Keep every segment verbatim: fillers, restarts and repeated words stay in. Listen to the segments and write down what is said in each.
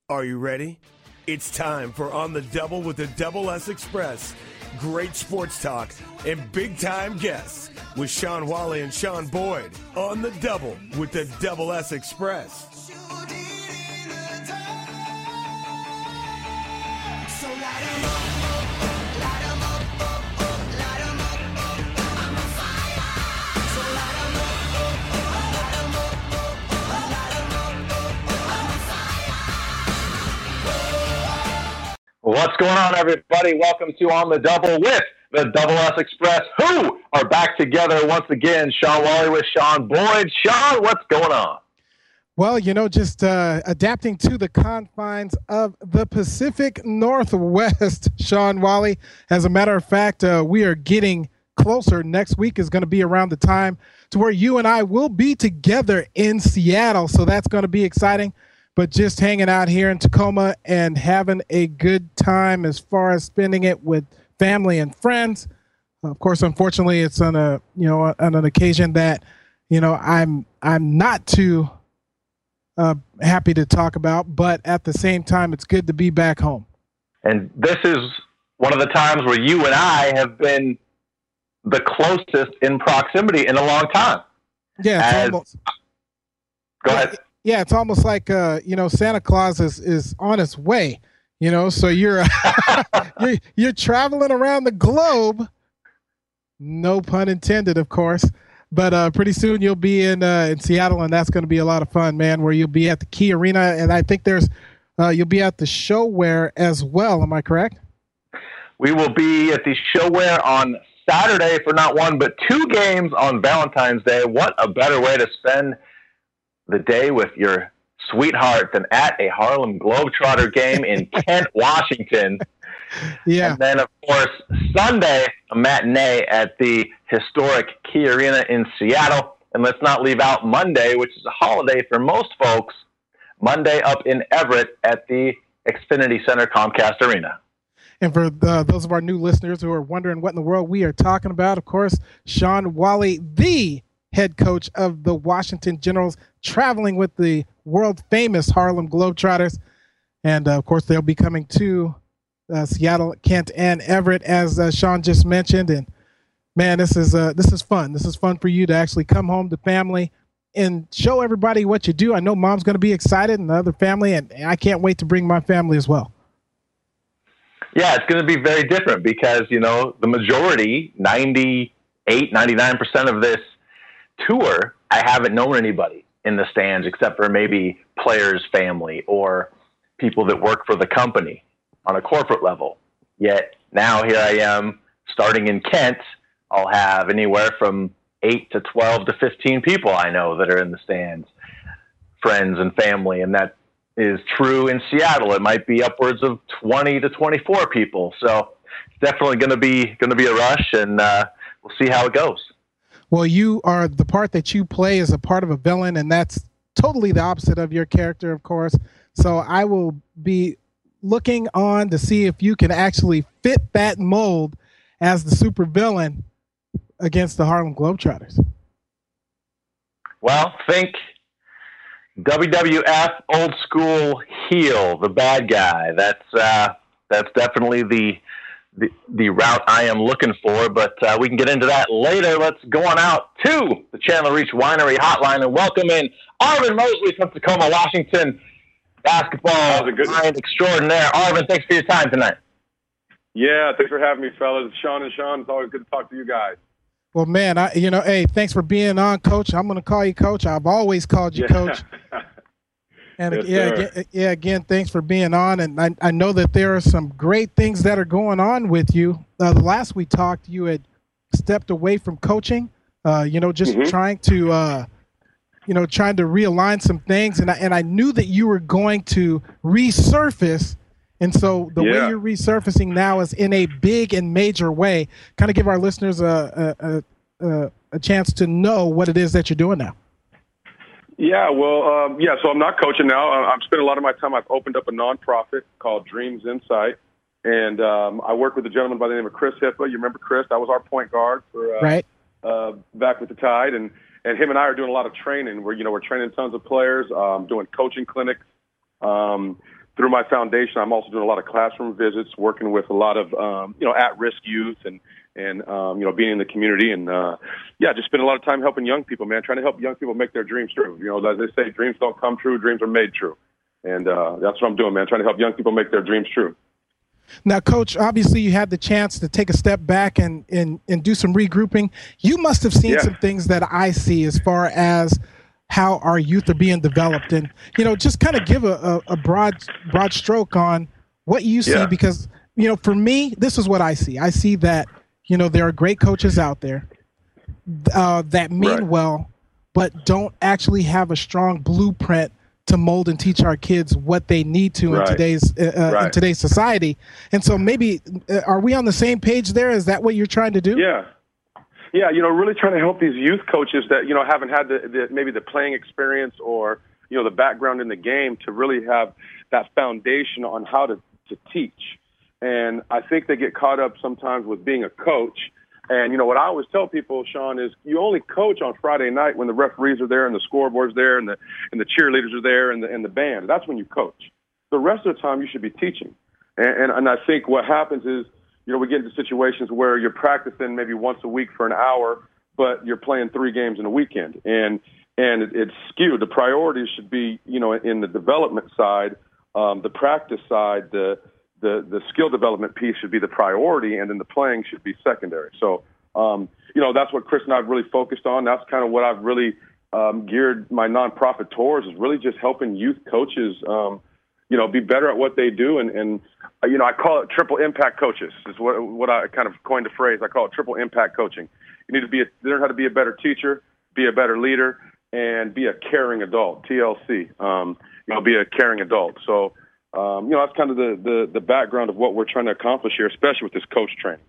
Are you ready? It's time for On the Double with the Double S Express. Great sports talk and big-time guests with Sean Wally and Sean Boyd. On the Double with the Double S Express. What's going on, everybody? Welcome to On the Double with the Double S Express, who are back together once again. Sean Wally with Sean Boyd. Sean, what's going on? Well, you know, just uh, adapting to the confines of the Pacific Northwest, Sean Wally. As a matter of fact, uh, we are getting closer. Next week is going to be around the time to where you and I will be together in Seattle, so that's going to be exciting. But just hanging out here in Tacoma and having a good time as far as spending it with family and friends. Of course, unfortunately, it's on a you know on an occasion that you know I'm I'm not too uh, happy to talk about, but at the same time, it's good to be back home. And this is one of the times where you and I have been the closest in proximity in a long time. Yeah, it's As, almost. Go ahead. Yeah, it's almost like uh, you know Santa Claus is, is on its way. You know, so you're, you're you're traveling around the globe. No pun intended, of course. But uh, pretty soon you'll be in uh, in Seattle, and that's going to be a lot of fun, man. Where you'll be at the Key Arena, and I think there's uh, you'll be at the ShoWare as well. Am I correct? We will be at the ShoWare on Saturday for not one but two games on Valentine's Day. What a better way to spend the day with your sweetheart than at a Harlem Globetrotter game in Kent, Washington. Yeah. And then, of course, Sunday, a matinee at the historic Key Arena in Seattle. And let's not leave out Monday, which is a holiday for most folks. Monday up in Everett at the Xfinity Center Comcast Arena. And for the, those of our new listeners who are wondering what in the world we are talking about, of course, Sean Wally, the head coach of the Washington Generals, traveling with the world-famous Harlem Globetrotters. And, uh, of course, they'll be coming to uh, Seattle, Kent, and Everett, as uh, Sean just mentioned. And, man, this is uh, this is fun. This is fun for you to actually come home to family and show everybody what you do. I know Mom's going to be excited and the other family, and I can't wait to bring my family as well. Yeah, it's going to be very different because, you know, the majority, ninety-eight, ninety-nine percent of this tour, I haven't known anybody in the stands except for maybe players' family or people that work for the company on a corporate level. Yet now here I am starting in Kent. I'll have anywhere from eight to twelve to fifteen people I know that are in the stands, friends and family. And that is true in Seattle. It might be upwards of twenty to twenty-four people. So it's definitely going to be going to be a rush, and uh, we'll see how it goes. Well, you are the part that you play as a part of a villain, and that's totally the opposite of your character, of course. So I will be looking on to see if you can actually fit that mold as the super villain against the Harlem Globetrotters. Well, think W W F old school heel, the bad guy. That's uh, that's definitely the The, the route I am looking for, but uh, we can get into that later. Let's go on out to the Chandler Reach Winery Hotline and welcome in Arvin Mosley from Tacoma, Washington, basketball mind extraordinaire. Arvin, thanks for your time tonight. Yeah, thanks for having me, fellas. Sean and Sean, it's always good to talk to you guys. Well, man, I you know, hey, thanks for being on, Coach. I'm going to call you Coach. I've always called you yeah. Coach. And yes, yeah, again, yeah, again, thanks for being on. And I, I know that there are some great things that are going on with you. Uh, the last we talked, you had stepped away from coaching, uh, you know, just mm-hmm. trying to, uh, you know, trying to realign some things. And I, and I knew that you were going to resurface. And so the yeah. way you're resurfacing now is in a big and major way. Kind of give our listeners a, a, a, a chance to know what it is that you're doing now. Yeah, well, um, yeah, so I'm not coaching now. I'm spending a lot of my time. I've opened up a nonprofit called Dreams Insight, and um, I work with a gentleman by the name of Chris Hippa. You remember Chris? That was our point guard for uh, right. uh, back with the Tide, and, and him and I are doing a lot of training. We're, you know, we're training tons of players, um, doing coaching clinics, um, through my foundation, I'm also doing a lot of classroom visits, working with a lot of, um, you know, at-risk youth and, and um, you know, being in the community. And, uh, yeah, just spend a lot of time helping young people, man, trying to help young people make their dreams true. You know, as they say, dreams don't come true, dreams are made true. And uh, that's what I'm doing, man, trying to help young people make their dreams true. Now, Coach, obviously you had the chance to take a step back and, and, and do some regrouping. You must have seen yeah. some things that I see as far as how our youth are being developed. And, you know, just kind of give a, a, a broad broad stroke on what you see, yeah. because, you know, for me, this is what I see. I see that, you know, there are great coaches out there uh, that mean right. well, but don't actually have a strong blueprint to mold and teach our kids what they need to right. in today's uh, right. in today's society. And so maybe, uh, are we on the same page there? Is that what you're trying to do? Yeah. Yeah, you know, really trying to help these youth coaches that, you know, haven't had the, the maybe the playing experience or, you know, the background in the game to really have that foundation on how to, to teach. And I think they get caught up sometimes with being a coach. And, you know, what I always tell people, Sean, is you only coach on Friday night when the referees are there and the scoreboard's there and the and the cheerleaders are there and the, and the band. That's when you coach. The rest of the time you should be teaching. And, and, and I think what happens is, you know, we get into situations where you're practicing maybe once a week for an hour, but you're playing three games in a weekend. And and it, it's skewed. The priorities should be, you know, in the development side, um, the practice side, the The, the skill development piece should be the priority, and then the playing should be secondary. So, um, you know, that's what Chris and I have really focused on. That's kind of what I've really um, geared my nonprofit towards, is really just helping youth coaches, um, you know, be better at what they do. And, and uh, you know, I call it triple impact coaches is what, what I kind of coined the phrase. I call it triple impact coaching. You need to be a, learn how to be a better teacher, be a better leader, and be a caring adult, T L C, um, you know, be a caring adult. So, Um, you know, that's kind of the, the, the background of what we're trying to accomplish here, especially with this coach training.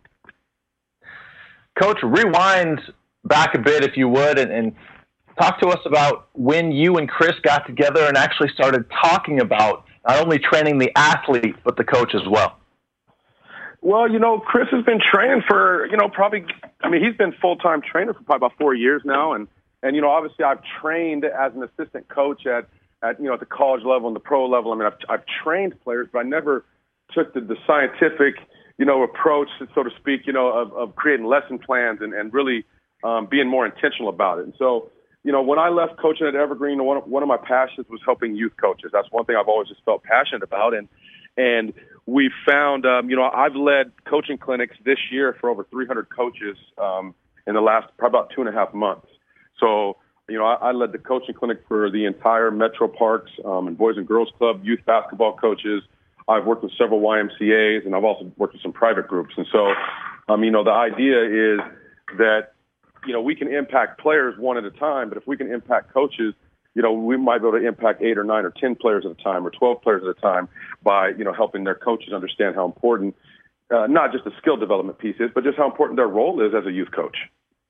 Coach, rewind back a bit, if you would, and, and talk to us about when you and Chris got together and actually started talking about not only training the athlete, but the coach as well. Well, you know, Chris has been training for, you know, probably, I mean, he's been full-time trainer for probably about four years now. And, and you know, obviously I've trained as an assistant coach at, at, you know, at the college level and the pro level. I mean, I've, I've trained players, but I never took the, the scientific, you know, approach, so to speak, you know, of, of creating lesson plans and, and really um, being more intentional about it. And so, you know, when I left coaching at Evergreen, one of, one of my passions was helping youth coaches. That's one thing I've always just felt passionate about. And, and we found, um, you know, I've led coaching clinics this year for over three hundred coaches um, in the last probably about two and a half months. So, you know, I, I led the coaching clinic for the entire Metro Parks um, and Boys and Girls Club, youth basketball coaches. I've worked with several Y M C As, and I've also worked with some private groups. And so, um, you know, the idea is that, you know, we can impact players one at a time, but if we can impact coaches, you know, we might be able to impact eight or nine or ten players at a time or twelve players at a time by, you know, helping their coaches understand how important uh, not just the skill development piece is, but just how important their role is as a youth coach.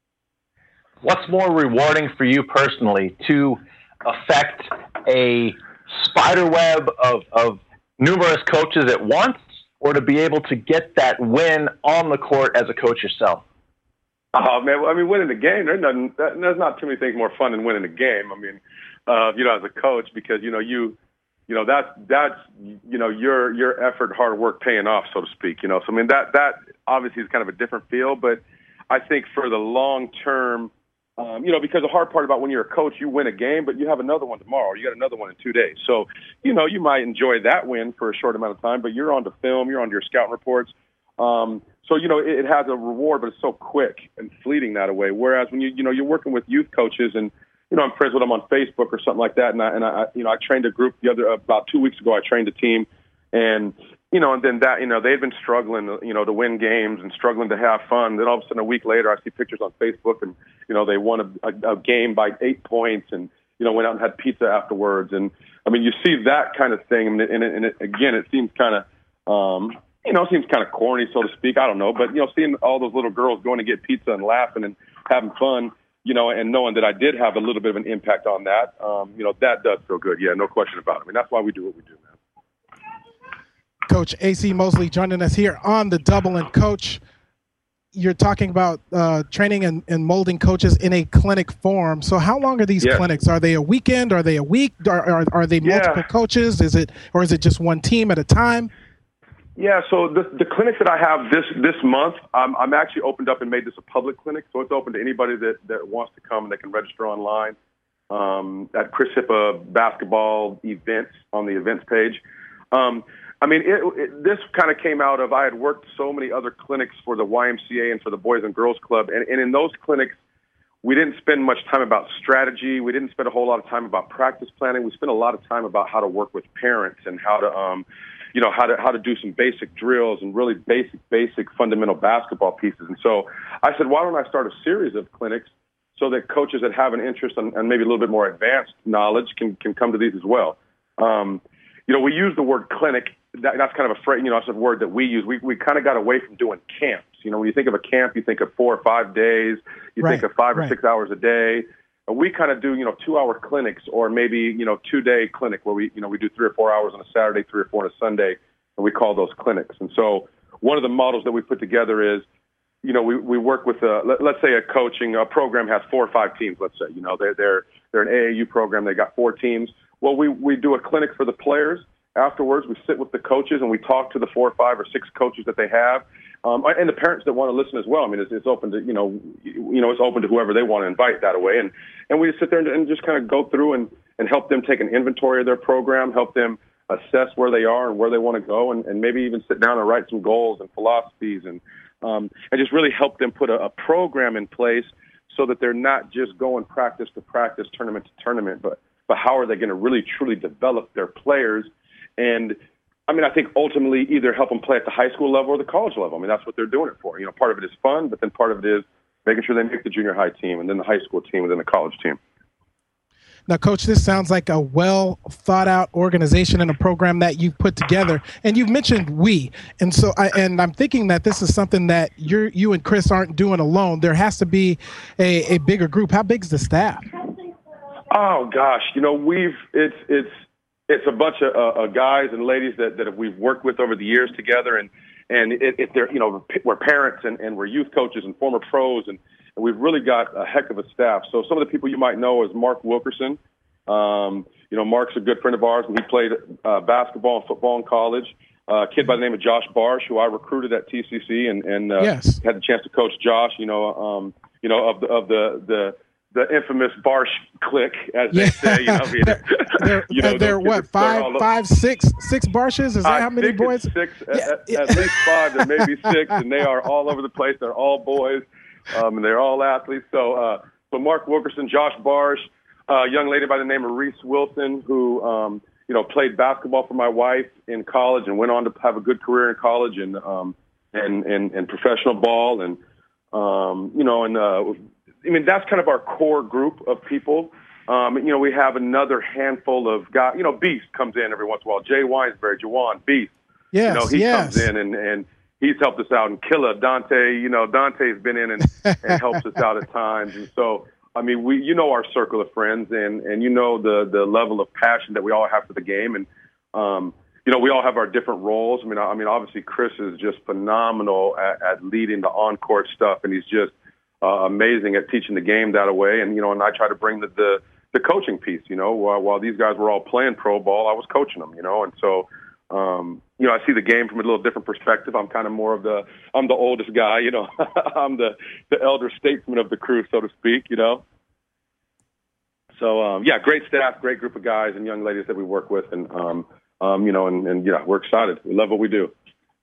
What's more rewarding for you personally, to affect a spider web of, of numerous coaches at once, or to be able to get that win on the court as a coach yourself? Oh, man, I mean, winning the game, there's, nothing, there's not too many things more fun than winning the game. I mean, uh, you know, as a coach, because, you know, you, you know, that's, that's, you know, your, your effort, hard work paying off, so to speak, you know. So, I mean, that, that obviously is kind of a different feel, but I think for the long term, um, you know, because the hard part about when you're a coach, you win a game, but you have another one tomorrow, or you got another one in two days. So, you know, you might enjoy that win for a short amount of time, but you're on to film, you're on your scouting reports. Um, so, you know, it, it has a reward, but it's so quick and fleeting that way. Whereas when you, you know, you're working with youth coaches and, you know, I'm friends with them on Facebook or something like that. And I, and I, you know, I trained a group the other, about two weeks ago, I trained a team and, you know, and then that, you know, they'd been struggling, you know, to win games and struggling to have fun. Then all of a sudden a week later, I see pictures on Facebook and, you know, they won a, a, a game by eight points and, you know, went out and had pizza afterwards. And I mean, you see that kind of thing. And, it, and, it, and it, again, it seems kind of, um, you know, it seems kind of corny, so to speak. I don't know. But, you know, seeing all those little girls going to get pizza and laughing and having fun, you know, and knowing that I did have a little bit of an impact on that, um, you know, that does feel good. Yeah, no question about it. I mean, that's why we do what we do, man. Coach A C Mosley joining us here on the Double. And Coach, you're talking about uh, training and, and molding coaches in a clinic form. So how long are these yes. clinics? Are they a weekend? Are they a week? Are, are, are they multiple yeah. coaches? Is it, or is it just one team at a time? Yeah, so the, the clinics that I have this this month, um, I'm actually opened up and made this a public clinic, so it's open to anybody that, that wants to come, and they can register online um, at Chris Hippa Basketball Events on the events page. Um, I mean, it, it, this kind of came out of I had worked so many other clinics for the Y M C A and for the Boys and Girls Club, and, and in those clinics, we didn't spend much time about strategy. We didn't spend a whole lot of time about practice planning. We spent a lot of time about how to work with parents and how to um, – you know, how to how to do some basic drills and really basic, basic fundamental basketball pieces. And so I said, why don't I start a series of clinics so that coaches that have an interest and, and maybe a little bit more advanced knowledge can, can come to these as well. Um, you know, we use the word clinic. That, that's kind of a phrase, you know, that's a word that we use. We we kind of got away from doing camps. You know, when you think of a camp, you think of four or five days. You right, think of five or right. six hours a day. We kind of do, you know, two-hour clinics or maybe, you know, two-day clinic where we, you know, we do three or four hours on a Saturday, three or four on a Sunday, and we call those clinics. And so one of the models that we put together is, you know, we, we work with, a, let, let's say a coaching a program has four or five teams, let's say. You know, they're, they're, they're an A A U program. They got four teams. Well, we, we do a clinic for the players. Afterwards, we sit with the coaches and we talk to the four or five or six coaches that they have. Um, and the parents that want to listen as well. I mean, it's, it's open to, you know, you know, it's open to whoever they want to invite that way. And, and we sit there and, and just kind of go through and, and help them take an inventory of their program, help them assess where they are and where they want to go, and, and maybe even sit down and write some goals and philosophies and, um, and just really help them put a, a program in place so that they're not just going practice to practice, tournament to tournament, but, but how are they going to really truly develop their players. And I mean, I think ultimately either help them play at the high school level or the college level. I mean, that's what they're doing it for. You know, part of it is fun, but then part of it is making sure they make the junior high team and then the high school team and then the college team. Now, Coach, this sounds like a well thought out organization and a program that you've put together. And you've mentioned we. And so I, and I'm thinking that this is something that you're, you and Chris aren't doing alone. There has to be a, a bigger group. How big's the staff? Oh, gosh. You know, we've it's it's. It's a bunch of uh, guys and ladies that, that we've worked with over the years together, and and it, it, they're you know we're parents and, and we're youth coaches and former pros, and, and we've really got a heck of a staff. So some of the people you might know is Mark Wilkerson. Um, you know, Mark's a good friend of ours, and he played uh, basketball and football in college. Uh, a kid by the name of Josh Barsh, who I recruited at T C C, and and uh, yes. had the chance to coach Josh. You know, um, you know of the of the the. The infamous Barsh clique, as yeah. they say. You know, I mean, they're, you know, they're what, five, five, six, six Barshes? Is that I how many think boys? It's six, yeah. at, yeah. at least five, there may be six, and they are all over the place. They're all boys, um, and they're all athletes. So, uh, so Mark Wilkerson, Josh Barsh, a young lady by the name of Reese Wilson, who um, you know played basketball for my wife in college and went on to have a good career in college and um, and, and and professional ball, and um, you know, and. Uh, I mean, that's kind of our core group of people. Um, you know, we have another handful of guys. You know, Beast comes in every once in a while. Jay Weinsberry, Jawan, Beast. Yes, you know, he yes. comes in and, and he's helped us out. And Killa, Dante, you know, Dante's been in and, and helps us out at times. And so, I mean, we, you know, our circle of friends and, and you know the, the level of passion that we all have for the game. And, um, you know, we all have our different roles. I mean, I, I mean, obviously Chris is just phenomenal at, at leading the on-court stuff, and he's just, Uh, amazing at teaching the game that way. And, you know, and I try to bring the, the, the coaching piece, you know, while, while these guys were all playing pro ball, I was coaching them, you know. And so, um, you know, I see the game from a little different perspective. I'm kind of more of the, I'm the oldest guy, you know, I'm the, the elder statesman of the crew, so to speak, you know. So, um, yeah, great staff, great group of guys and young ladies that we work with. And, um, um, you know, and, and, yeah, we're excited. We love what we do.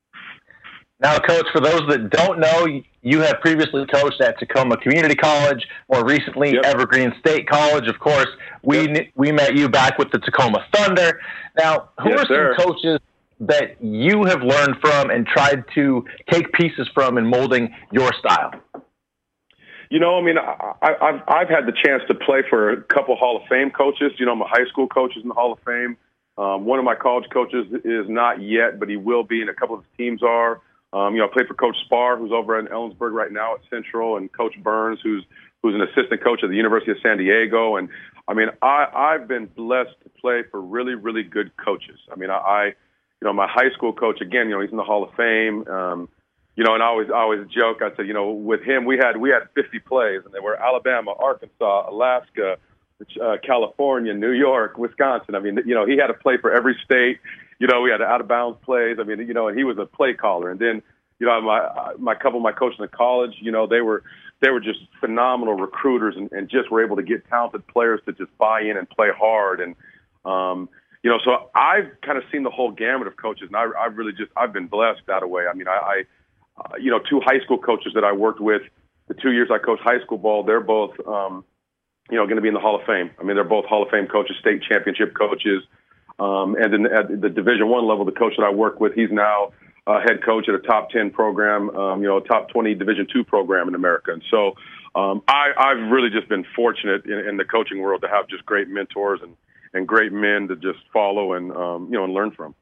Now, Coach, for those that don't know, you have previously coached at Tacoma Community College, more recently yep. Evergreen State College. Of course, we yep. we met you back with the Tacoma Thunder. Now, who yes, are some sir. coaches that you have learned from and tried to take pieces from in molding your style? You know, I mean, I, I've I've had the chance to play for a couple Hall of Fame coaches. You know, my high school coach is in the Hall of Fame. Um, one of my college coaches is not yet, but he will be, and a couple of his teams are. Um, you know, I played for Coach Spar, who's over in Ellensburg right now at Central, and Coach Burns, who's who's an assistant coach at the University of San Diego. And, I mean, I, I've been blessed to play for really, really good coaches. I mean, I, I, you know, my high school coach, again, you know, he's in the Hall of Fame. Um, you know, and I always, I always joke. I said, you know, with him, we had, we had fifty plays, and they were Alabama, Arkansas, Alaska, uh, California, New York, Wisconsin. I mean, you know, he had a play for every state. You know, we had out of bounds plays. I mean, you know, and he was a play caller. And then, you know, my, my couple of my coaches in college, you know, they were, they were just phenomenal recruiters, and, and just were able to get talented players to just buy in and play hard. And, um, you know, so I've kind of seen the whole gamut of coaches, and I, I've really just, I've been blessed that way. I mean, I, I uh, you know, two high school coaches that I worked with, the two years I coached high school ball, they're both, um, you know, going to be in the Hall of Fame. I mean, they're both Hall of Fame coaches, state championship coaches. Um, and then at the Division One level, the coach that I work with, he's now a head coach at a top ten program, um, you know, a top twenty Division Two program in America. And so um, I, I've really just been fortunate in, in the coaching world to have just great mentors and, and great men to just follow and, um, you know, and learn from.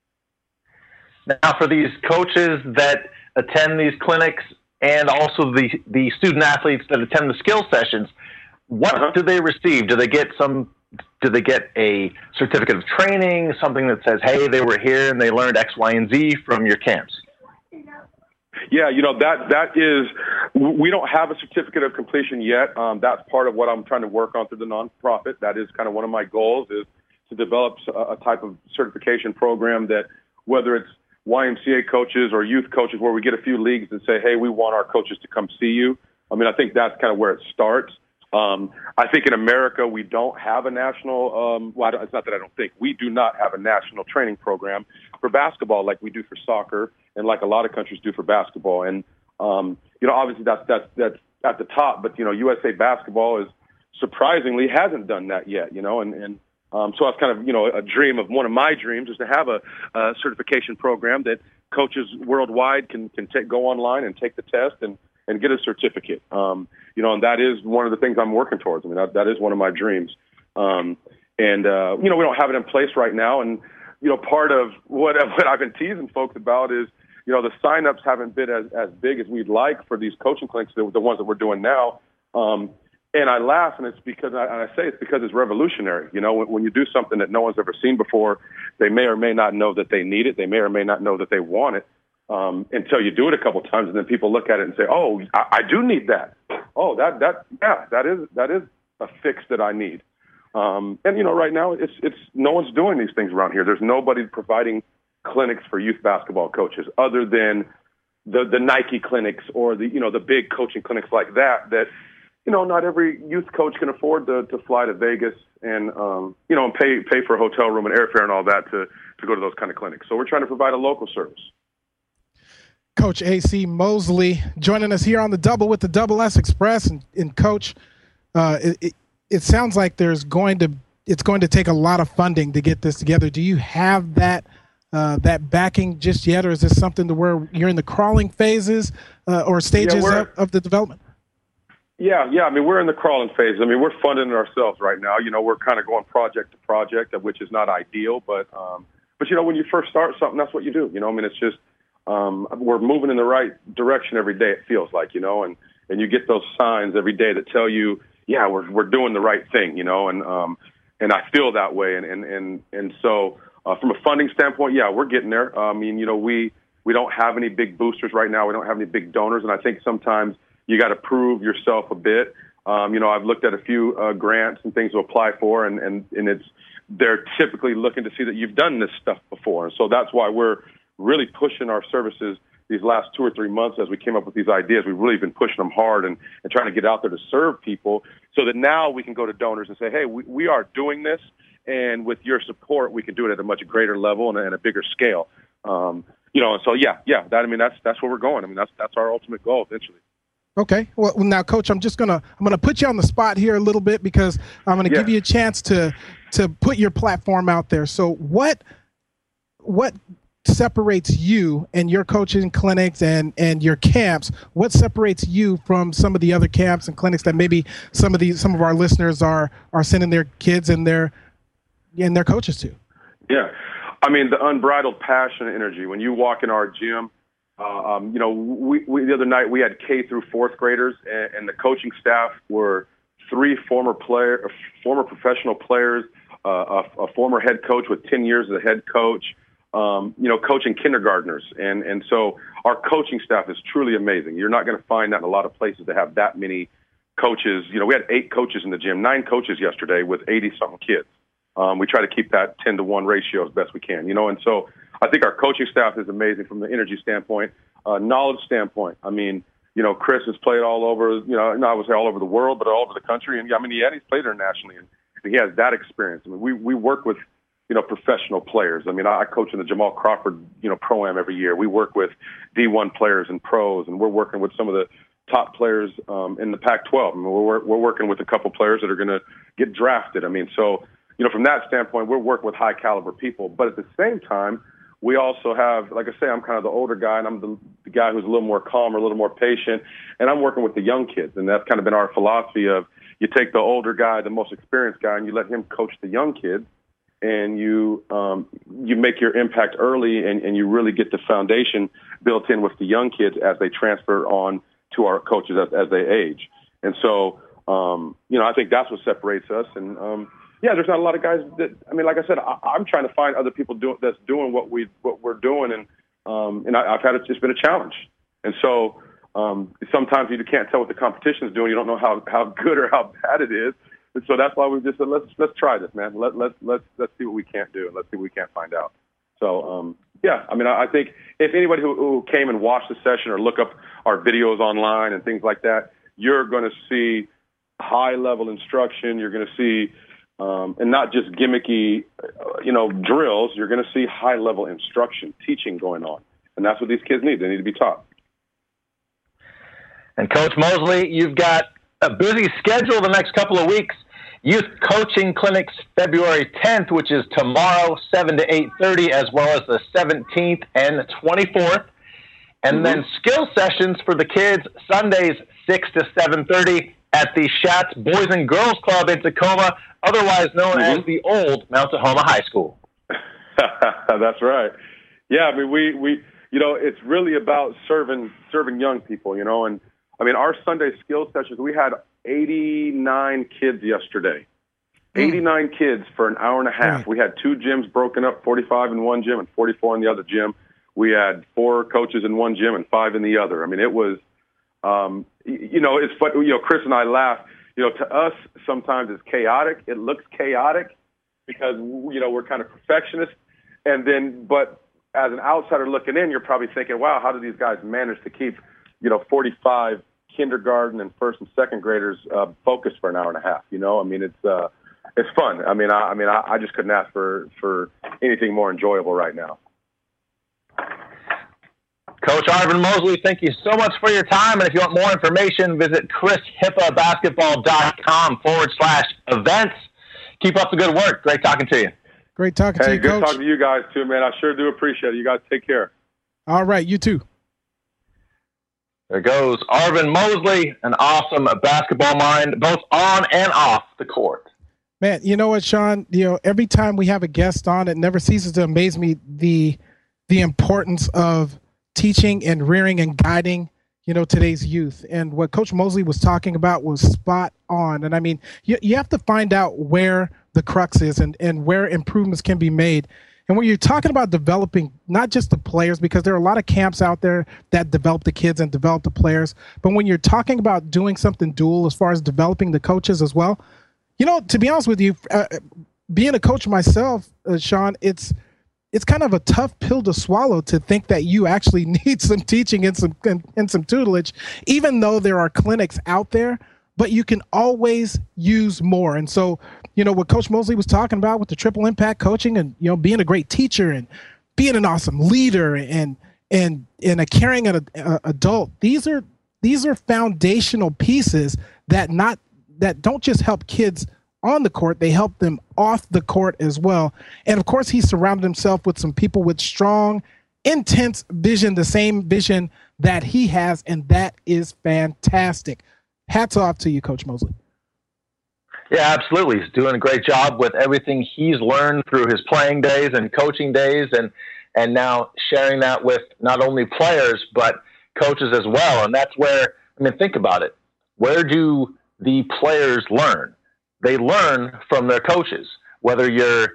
Now, for these coaches that attend these clinics and also the, the student athletes that attend the skill sessions, what uh-huh. do they receive? Do they get some, do they get a certificate of training, something that says, hey, they were here and they learned X, Y, and Z from your camps? Yeah, you know, that that is, we don't have a certificate of completion yet. Um, that's part of what I'm trying to work on through the nonprofit. That is kind of one of my goals, is to develop a, a type of certification program that, whether it's Y M C A coaches or youth coaches, where we get a few leagues that say, hey, we want our coaches to come see you. I mean, I think that's kind of where it starts. Um, I think in America, we don't have a national, um, well, it's not that I don't think, we do not have a national training program for basketball like we do for soccer and like a lot of countries do for basketball. And, um, you know, obviously that's, that's, that's at the top, but, you know, U S A Basketball is surprisingly hasn't done that yet, you know, and, and um, so that's kind of, you know, a dream of one of my dreams is to have a, a certification program that coaches worldwide can, can take, go online and take the test and, and get a certificate. Um, you know, and that is one of the things I'm working towards. I mean, that, that is one of my dreams. Um, and, uh, you know, we don't have it in place right now. And, you know, part of what, what I've been teasing folks about is, you know, the signups haven't been as, as big as we'd like for these coaching clinics, the, the ones that we're doing now. Um, and I laugh, and it's because I, and I say it's because it's revolutionary. You know, when, when you do something that no one's ever seen before, they may or may not know that they need it. They may or may not know that they want it. Um, until you do it a couple of times, and then people look at it and say, "Oh, I, I do need that. Oh, that that yeah, that is that is a fix that I need." Um, and you know, right now it's it's no one's doing these things around here. There's nobody providing clinics for youth basketball coaches other than the the Nike clinics or the you know the big coaching clinics like that. That you know, not every youth coach can afford to to fly to Vegas and um, you know and pay pay for a hotel room and airfare and all that to to go to those kind of clinics. So we're trying to provide a local service. Coach A C Mosley joining us here on the Double with the Double S Express. And, and Coach, uh, it, it, it sounds like there's going to it's going to take a lot of funding to get this together. Do you have that uh, that backing just yet, or is this something to where you're in the crawling phases uh, or stages yeah, of, of the development? Yeah, yeah. I mean, we're in the crawling phase. I mean, we're funding it ourselves right now. You know, we're kind of going project to project, which is not ideal, but um, but you know, when you first start something, that's what you do. You know, I mean, it's just. Um, we're moving in the right direction every day, it feels like, you know, and, and you get those signs every day that tell you, yeah, we're, we're doing the right thing, you know, and, um, and I feel that way. And, and, and, and so, uh, from a funding standpoint, yeah, we're getting there. I mean, you know, we, we don't have any big boosters right now. We don't have any big donors. And I think sometimes you got to prove yourself a bit. Um, you know, I've looked at a few, uh, grants and things to apply for, and, and, and it's, they're typically looking to see that you've done this stuff before. And so that's why we're really pushing our services these last two or three months as we came up with these ideas. We've really been pushing them hard and, and trying to get out there to serve people so that now we can go to donors and say, hey, we, we are doing this, and with your support, we can do it at a much greater level and, and a bigger scale. Um, you know, and so, yeah, yeah, that, I mean, that's, that's where we're going. I mean, that's, that's our ultimate goal eventually. Okay. Well, now, Coach, I'm just going to, I'm going to put you on the spot here a little bit because I'm going to yeah. give you a chance to, to put your platform out there. So what, what, separates you and your coaching clinics and and your camps? What separates you from some of the other camps and clinics that maybe some of these some of our listeners are are sending their kids and their and their coaches to? Yeah, I mean, the unbridled passion and energy. When you walk in our gym, uh, um, you know, we, we the other night we had K through fourth graders, and, and the coaching staff were three former player, former professional players, uh, a, a former head coach with ten years as a head coach. um, you know, coaching kindergartners. And, and so our coaching staff is truly amazing. You're not going to find that in a lot of places that have that many coaches. You know, we had eight coaches in the gym, nine coaches yesterday with eighty-something kids. Um, we try to keep that ten to one ratio as best we can, you know. And so I think our coaching staff is amazing from the energy standpoint, uh, knowledge standpoint. I mean, you know, Chris has played all over, you know, not I would say all over the world, but all over the country. And, I mean, yeah, he's played internationally, and he has that experience. I mean, we, we work with, you know, professional players. I mean, I coach in the Jamal Crawford, you know, Pro-Am every year. We work with D one players and pros, and we're working with some of the top players um, in the Pac twelve. I mean, we're, we're working with a couple players that are going to get drafted. I mean, so, you know, from that standpoint, we're working with high-caliber people. But at the same time, we also have, like I say, I'm kind of the older guy, and I'm the, the guy who's a little more calm or a little more patient, and I'm working with the young kids. And that's kind of been our philosophy of you take the older guy, the most experienced guy, and you let him coach the young kids, and you um, you make your impact early, and, and you really get the foundation built in with the young kids as they transfer on to our coaches as, as they age. And so, um, you know, I think that's what separates us. And, um, yeah, there's not a lot of guys that, I mean, like I said, I, I'm trying to find other people do, that's doing what, we, what we're doing, and um, and I, I've had it, it's been a challenge. And so um, sometimes you can't tell what the competition is doing. You don't know how, how good or how bad it is. And so that's why we just said, let's let's try this, man. Let, let's, let's, let's see what we can't do, and let's see what we can't find out. So, um, yeah, I mean, I, I think if anybody who, who came and watched the session or look up our videos online and things like that, you're going to see high-level instruction. You're going to see Um, and not just gimmicky, uh, you know, drills. You're going to see high-level instruction, teaching going on. And that's what these kids need. They need to be taught. And Coach Mosley, you've got a busy schedule the next couple of weeks. Youth Coaching Clinics February tenth, which is tomorrow, seven to eight thirty, as well as the seventeenth and twenty-fourth. And mm-hmm. then skill sessions for the kids, Sundays, six to seven thirty at the Schatz Boys and Girls Club in Tacoma, otherwise known mm-hmm. as the old Mount Tahoma High School. That's right. Yeah, I mean, we, we, you know, it's really about serving serving young people, you know. And, I mean, our Sunday skill sessions, we had eighty-nine kids yesterday. Mm. eighty-nine kids for an hour and a half. Mm. We had two gyms broken up, forty-five in one gym and forty-four in the other gym. We had four coaches in one gym and five in the other. I mean, it was, um, you know, it's fun. You know, Chris and I laugh. You know, to us, sometimes it's chaotic. It looks chaotic because, you know, we're kind of perfectionists. And then, but as an outsider looking in, you're probably thinking, wow, how do these guys manage to keep, you know, forty-five kindergarten and first and second graders uh, focused for an hour and a half? You know, I mean, it's uh, it's fun. I mean, I, I mean, I, I just couldn't ask for, for anything more enjoyable right now. Coach Arvin Mosley, thank you so much for your time. And if you want more information, visit chris hippa basketball dot com forward slash events. Keep up the good work. Great talking to you. Great talking hey, to you, good Coach. talking to you guys, too, man. I sure do appreciate it. You guys take care. All right, you too. There goes Arvin Mosley, an awesome basketball mind, both on and off the court. Man, you know what, Sean? You know, every time we have a guest on, it never ceases to amaze me the the importance of teaching and rearing and guiding, you know, today's youth. And what Coach Mosley was talking about was spot on. And I mean, you, you have to find out where the crux is and, and where improvements can be made. And when you're talking about developing not just the players, because there are a lot of camps out there that develop the kids and develop the players, but when you're talking about doing something dual as far as developing the coaches as well, you know, to be honest with you, uh, being a coach myself, uh, Sean, it's it's kind of a tough pill to swallow to think that you actually need some teaching and some and, and some tutelage, even though there are clinics out there, but you can always use more. And so, you know, what Coach Mosley was talking about with the triple impact coaching and, you know, being a great teacher and being an awesome leader and and and a caring ad, uh, adult, these are these are foundational pieces that not that don't just help kids on the court, they help them off the court as well. And of course, he surrounded himself with some people with strong, intense vision, the same vision that he has, and that is fantastic. Hats off to you, Coach Mosley. Yeah, absolutely. He's doing a great job with everything he's learned through his playing days and coaching days, and and now sharing that with not only players, but coaches as well. And that's where, I mean, think about it. Where do the players learn? They learn from their coaches, whether you're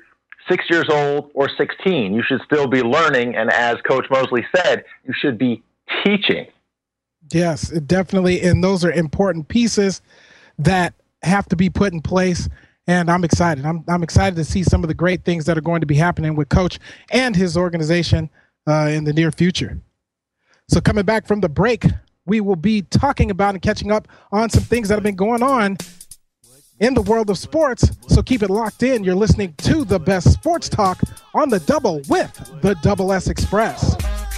six years old or sixteen. You should still be learning. And as Coach Mosley said, you should be teaching. Yes, definitely. And those are important pieces that have to be put in place. And I'm excited. I'm I'm excited to see some of the great things that are going to be happening with Coach and his organization uh, in the near future. So coming back from the break, we will be talking about and catching up on some things that have been going on in the world of sports. So keep it locked in. You're listening to the best sports talk on the Double with the Double S Express.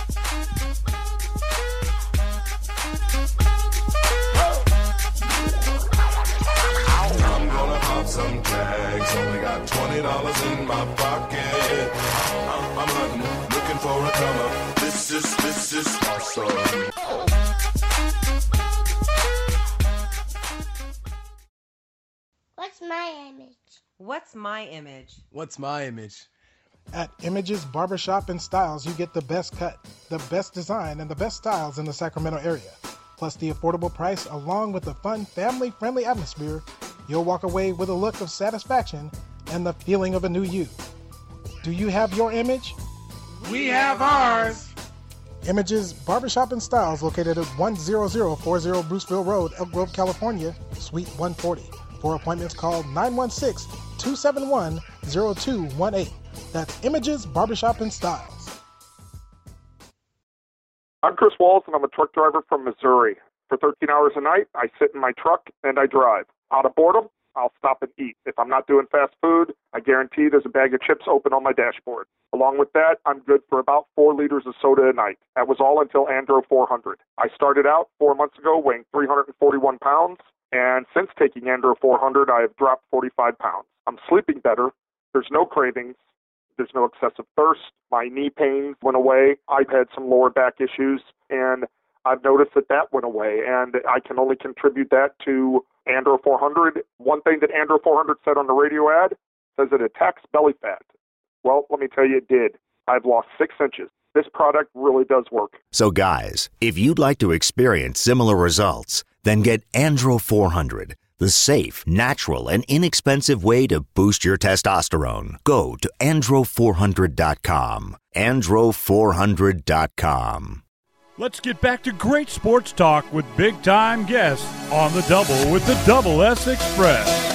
Some tags, only got twenty dollars in my pocket. I'm, I'm hunting, looking for a comer. This is, this is awesome. What's my image? What's my image? What's my image? At Images Barbershop and Styles, you get the best cut, the best design, and the best styles in the Sacramento area. Plus the affordable price, along with the fun, family-friendly atmosphere, you'll walk away with a look of satisfaction and the feeling of a new you. Do you have your image? We have ours. Images Barbershop and Styles, located at one thousand forty Bruceville Road, Elk Grove, California, Suite one forty. For appointments, call nine one six, two seven one, zero two one eight. That's Images Barbershop and Styles. I'm Chris Walls, and I'm a truck driver from Missouri. For thirteen hours a night, I sit in my truck and I drive. Out of boredom, I'll stop and eat. If I'm not doing fast food, I guarantee there's a bag of chips open on my dashboard. Along with that, I'm good for about four liters of soda a night. That was all until Andro four hundred. I started out four months ago weighing three hundred forty-one pounds, and since taking Andro four hundred, I have dropped forty-five pounds. I'm sleeping better. There's no cravings. There's no excessive thirst. My knee pains went away. I've had some lower back issues, and I've noticed that that went away, and I can only contribute that to Andro four hundred. One thing that Andro four hundred said on the radio ad says it attacks belly fat. Well, let me tell you, it did. I've lost six inches. This product really does work. So guys, if you'd like to experience similar results, then get Andro four hundred, the safe, natural, and inexpensive way to boost your testosterone. Go to andro four hundred dot com. andro four hundred dot com. Let's get back to great sports talk with big-time guests on the Double with the Double S Express.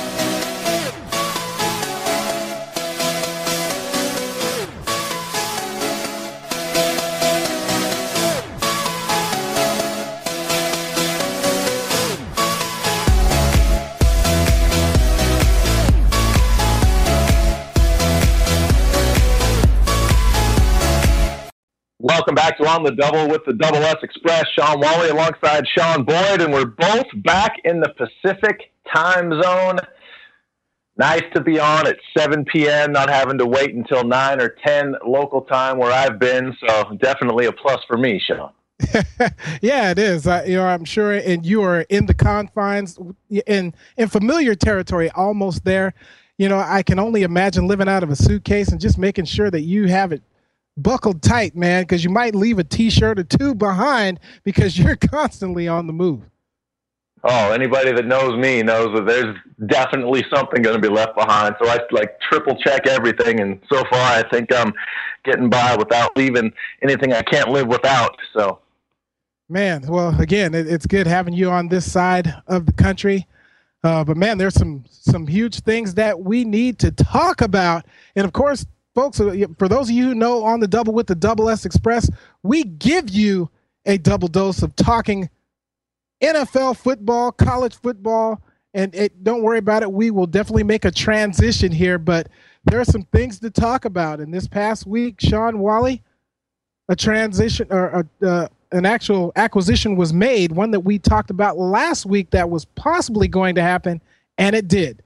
Welcome back to On the Double with the Double S Express. Sean Wally alongside Sean Boyd, and we're both back in the Pacific time zone. Nice to be on at seven p.m., not having to wait until nine or ten local time where I've been, so definitely a plus for me, Sean. Yeah, it is. Uh, you know, I'm sure, and you are in the confines, in in familiar territory, almost there. You know, I can only imagine living out of a suitcase and just making sure that you have it buckled tight, man, because you might leave a T-shirt or two behind because you're constantly on the move. Oh, anybody that knows me knows that there's definitely something going to be left behind. So I like triple check everything, and so far I think I'm getting by without leaving anything I can't live without. So, man, well, again, it, it's good having you on this side of the country. Uh, but man, there's some some huge things that we need to talk about, and of course, folks, for those of you who know On the Double with the Double S Express, we give you a double dose of talking N F L football, college football, and it, don't worry about it. We will definitely make a transition here, but there are some things to talk about. And this past week, Sean Wally, a transition or a, uh, an actual acquisition was made, one that we talked about last week that was possibly going to happen, and it did.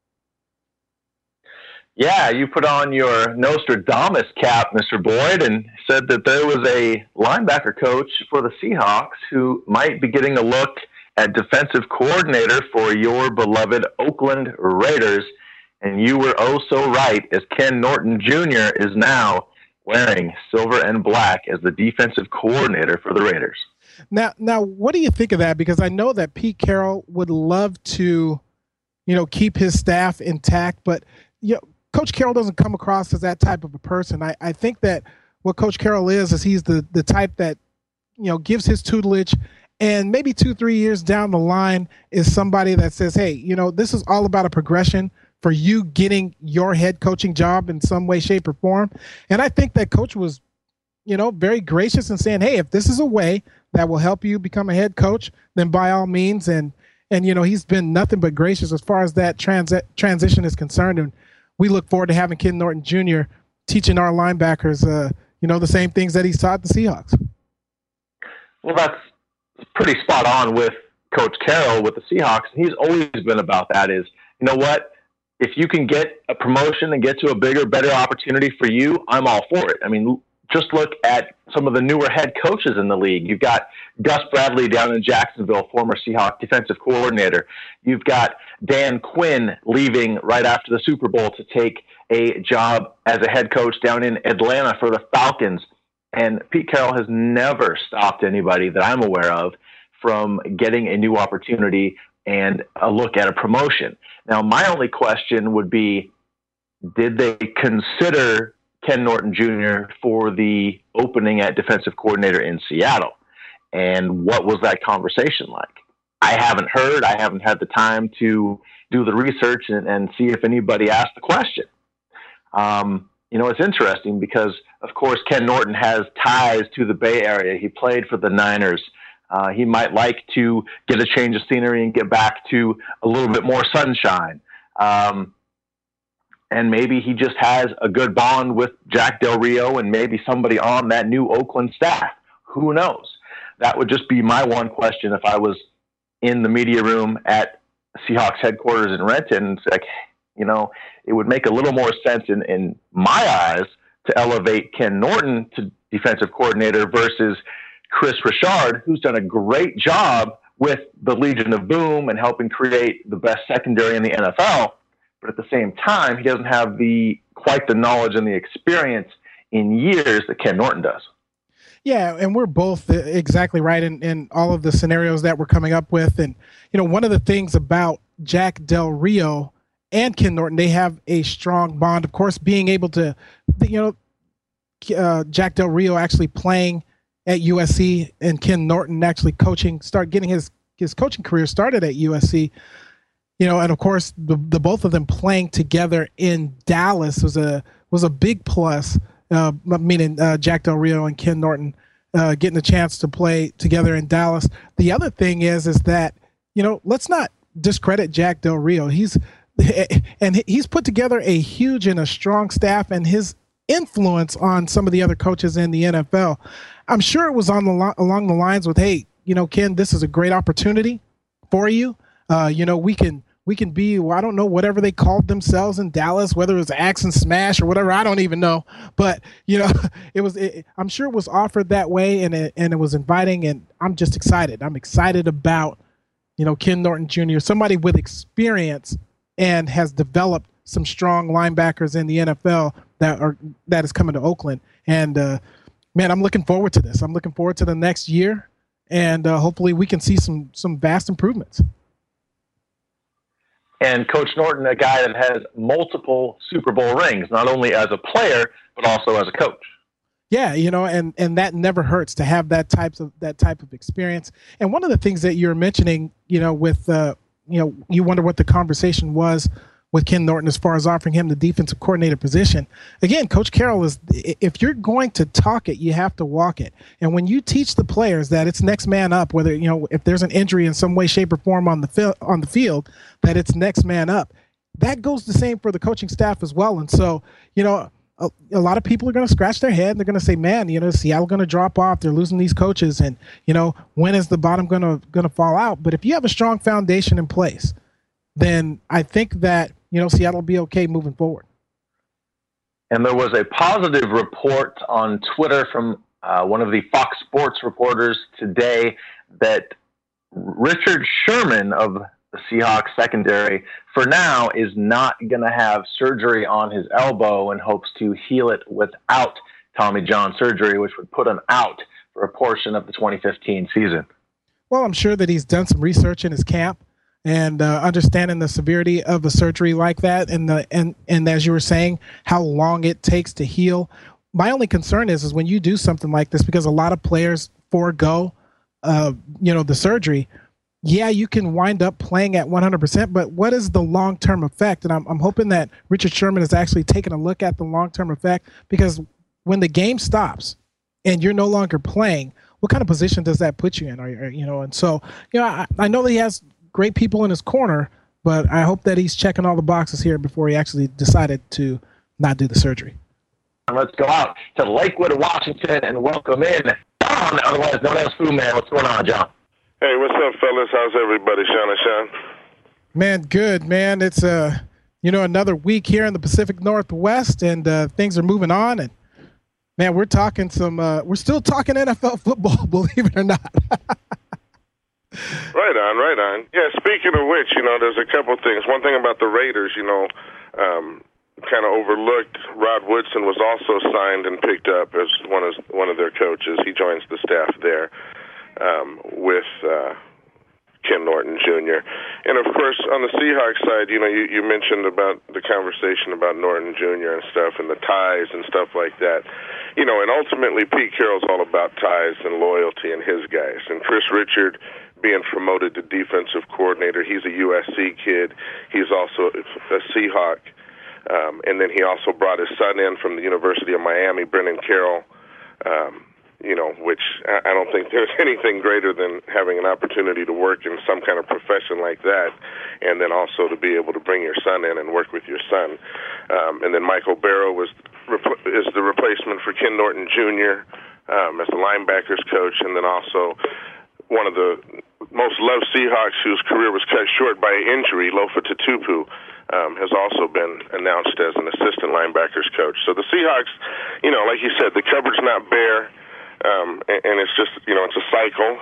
Yeah, you put on your Nostradamus cap, Mister Boyd, and said that there was a linebacker coach for the Seahawks who might be getting a look at defensive coordinator for your beloved Oakland Raiders. And you were oh so right, as Ken Norton Junior is now wearing silver and black as the defensive coordinator for the Raiders. Now, now, what do you think of that? Because I know that Pete Carroll would love to, you know, keep his staff intact, but you know, Coach Carroll doesn't come across as that type of a person. I, I think that what Coach Carroll is, is he's the, the type that, you know, gives his tutelage, and maybe two, three years down the line is somebody that says, hey, you know, this is all about a progression for you getting your head coaching job in some way, shape, or form. And I think that Coach was, you know, very gracious in saying, hey, if this is a way that will help you become a head coach, then by all means. And, and you know, he's been nothing but gracious as far as that transi- transition is concerned. And we look forward to having Ken Norton Junior teaching our linebackers, uh, you know, the same things that he's taught the Seahawks. Well, that's pretty spot on with Coach Carroll with the Seahawks. He's always been about that is, you know what, if you can get a promotion and get to a bigger, better opportunity for you, I'm all for it. I mean, just look at some of the newer head coaches in the league. You've got Gus Bradley down in Jacksonville, former Seahawks defensive coordinator. You've got Dan Quinn leaving right after the Super Bowl to take a job as a head coach down in Atlanta for the Falcons. And Pete Carroll has never stopped anybody that I'm aware of from getting a new opportunity and a look at a promotion. Now, my only question would be, did they consider Ken Norton Junior for the opening at defensive coordinator in Seattle? And what was that conversation like? I haven't heard. I haven't had the time to do the research and, and see if anybody asked the question. Um, you know, it's interesting because, of course, Ken Norton has ties to the Bay Area. He played for the Niners. Uh, he might like to get a change of scenery and get back to a little bit more sunshine. Um, and maybe he just has a good bond with Jack Del Rio and maybe somebody on that new Oakland staff. Who knows? That would just be my one question if I was in the media room at Seahawks headquarters in Renton. It's like, you know, it would make a little more sense in, in my eyes to elevate Ken Norton to defensive coordinator versus Chris Richard, who's done a great job with the Legion of Boom and helping create the best secondary in the N F L. But at the same time, he doesn't have the quite the knowledge and the experience in years that Ken Norton does. Yeah, and we're both exactly right in, in all of the scenarios that we're coming up with. And, you know, one of the things about Jack Del Rio and Ken Norton, they have a strong bond. Of course, being able to, you know, uh, Jack Del Rio actually playing at U S C and Ken Norton actually coaching, start getting his, his coaching career started at U S C. You know, and of course, the, the both of them playing together in Dallas was a was a big plus. Uh, meaning uh, Jack Del Rio and Ken Norton uh, getting a chance to play together in Dallas. The other thing is, is that, you know, let's not discredit Jack Del Rio. He's and he's put together a huge and a strong staff, and his influence on some of the other coaches in the N F L. I'm sure it was on the lo- along the lines with, hey, you know, Ken, this is a great opportunity for you. Uh, you know, we can. We can be, well, I don't know, whatever they called themselves in Dallas, whether it was Axe and Smash or whatever, I don't even know. But, you know, it was, it, I'm sure it was offered that way, and it, and it was inviting, and I'm just excited. I'm excited about, you know, Ken Norton Junior, somebody with experience and has developed some strong linebackers in the N F L that are, that is coming to Oakland. And, uh, man, I'm looking forward to this. I'm looking forward to the next year, and uh, hopefully we can see some, some vast improvements. And Coach Norton, a guy that has multiple Super Bowl rings, not only as a player, but also as a coach. Yeah, you know, and, and that never hurts to have that types of that type of experience. And one of the things that you're mentioning, you know, with uh, you know, you wonder what the conversation was with Ken Norton as far as offering him the defensive coordinator position. Again, Coach Carroll is, if you're going to talk it, you have to walk it. And when you teach the players that it's next man up, whether, you know, if there's an injury in some way, shape, or form on the field, on the field, that it's next man up, that goes the same for the coaching staff as well. And so, you know, a, a lot of people are going to scratch their head and they're going to say, man, you know, Seattle going to drop off. They're losing these coaches. And, you know, when is the bottom going to, going to fall out? But if you have a strong foundation in place, then I think that, you know, Seattle will be okay moving forward. And there was a positive report on Twitter from uh, one of the Fox Sports reporters today that Richard Sherman of the Seahawks secondary, for now, is not going to have surgery on his elbow and hopes to heal it without Tommy John surgery, which would put him out for a portion of the twenty fifteen season. Well, I'm sure that he's done some research in his camp. and uh, understanding the severity of a surgery like that, and the and and as you were saying, how long it takes to heal. My only concern is is when you do something like this, because a lot of players forego, uh, you know, the surgery. Yeah, you can wind up playing at one hundred percent, but what is the long-term effect? And I'm I'm hoping that Richard Sherman is actually taking a look at the long-term effect, because when the game stops and you're no longer playing, what kind of position does that put you in? Or, you know, and so, you know, I, I know that he has great people in his corner, but I hope that he's checking all the boxes here before he actually decided to not do the surgery. Let's go out to Lakewood, Washington, and welcome in John, otherwise known as Fu Man. What's going on, John? Hey, what's up, fellas? How's everybody, Sean and Sean? Man, good, man. It's, uh, you know, another week here in the Pacific Northwest, and uh, things are moving on. And, man, we're talking some uh, – we're still talking N F L football, believe it or not. Right on, right on. Yeah, speaking of which, you know, there's a couple things. One thing about the Raiders, you know, um, kind of overlooked, Rod Woodson was also signed and picked up as one of, one of their coaches. He joins the staff there. Um, with uh, Ken Norton Junior And, of course, on the Seahawks side, you know, you, you mentioned about the conversation about Norton Junior and stuff and the ties and stuff like that. You know, and ultimately Pete Carroll's all about ties and loyalty and his guys. And Chris Richard being promoted to defensive coordinator, he's a U S C kid. He's also a Seahawk. Um, and then he also brought his son in from the University of Miami, Brennan Carroll, um, you know, which I don't think there's anything greater than having an opportunity to work in some kind of profession like that, and then also to be able to bring your son in and work with your son. Um, and then Michael Barrow was is the replacement for Ken Norton Junior um, as the linebackers coach, and then also one of the most loved Seahawks whose career was cut short by injury, Lofa Tatupu, um, has also been announced as an assistant linebackers coach. So the Seahawks, you know, like you said, the cupboard's not bare. Um, and, and it's just, you know, it's a cycle,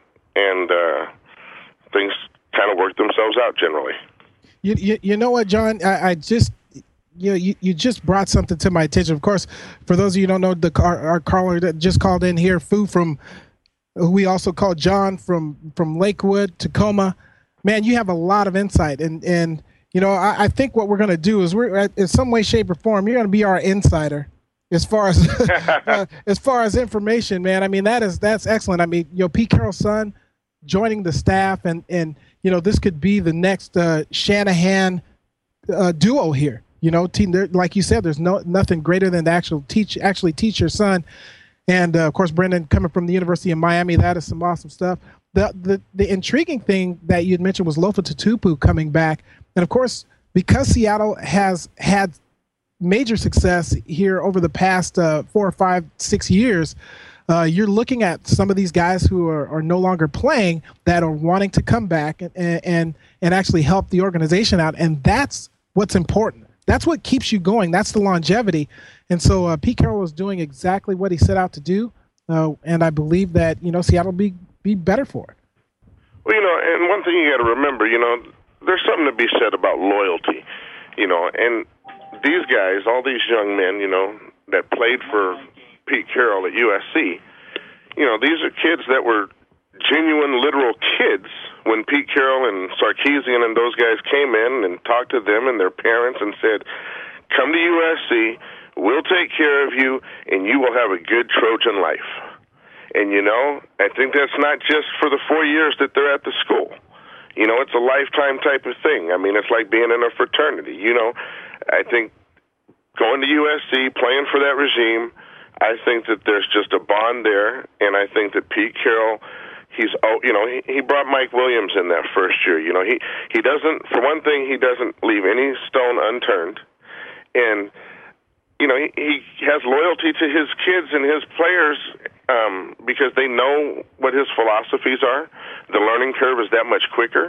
and uh, things kind of work themselves out generally. You, you, you know what, John? I, I just, you, know, you you just brought something to my attention. Of course, for those of you who don't know, the our, our caller that just called in here, Fu from, who we also call John from from Lakewood, Tacoma. Man, you have a lot of insight, and and you know, I, I think what we're going to do is we're in some way, shape, or form, you're going to be our insider. As far as uh, as far as information, man, I mean that is that's excellent. I mean, you know, Pete Carroll's son joining the staff, and and you know this could be the next uh, Shanahan uh, duo here. You know, team, there, like you said, there's no nothing greater than to actual teach actually teach your son. And uh, of course, Brendan coming from the University of Miami, that is some awesome stuff. The the the intriguing thing that you had mentioned was Lofa Tatupu coming back, and of course, because Seattle has had major success here over the past uh, four or five, six years, uh, you're looking at some of these guys who are, are no longer playing that are wanting to come back and, and, and actually help the organization out. And that's what's important. That's what keeps you going. That's the longevity. And so uh, Pete Carroll is doing exactly what he set out to do. Uh, and I believe that, you know, Seattle will be, be better for it. Well, you know, and one thing you got to remember, you know, there's something to be said about loyalty, you know, and these guys, all these young men, you know, that played for Pete Carroll at U S C, you know, these are kids that were genuine, literal kids when Pete Carroll and Sarkisian and those guys came in and talked to them and their parents and said, come to U S C, we'll take care of you, and you will have a good Trojan life. And, you know, I think that's not just for the four years that they're at the school. You know, it's a lifetime type of thing. I mean, it's like being in a fraternity, you know. I think going to U S C, playing for that regime, I think that there's just a bond there, and I think that Pete Carroll, he's, oh, you know, he, he brought Mike Williams in that first year. You know, he, he doesn't, for one thing, he doesn't leave any stone unturned, and, you know, he, he has loyalty to his kids and his players um, because they know what his philosophies are. The learning curve is that much quicker.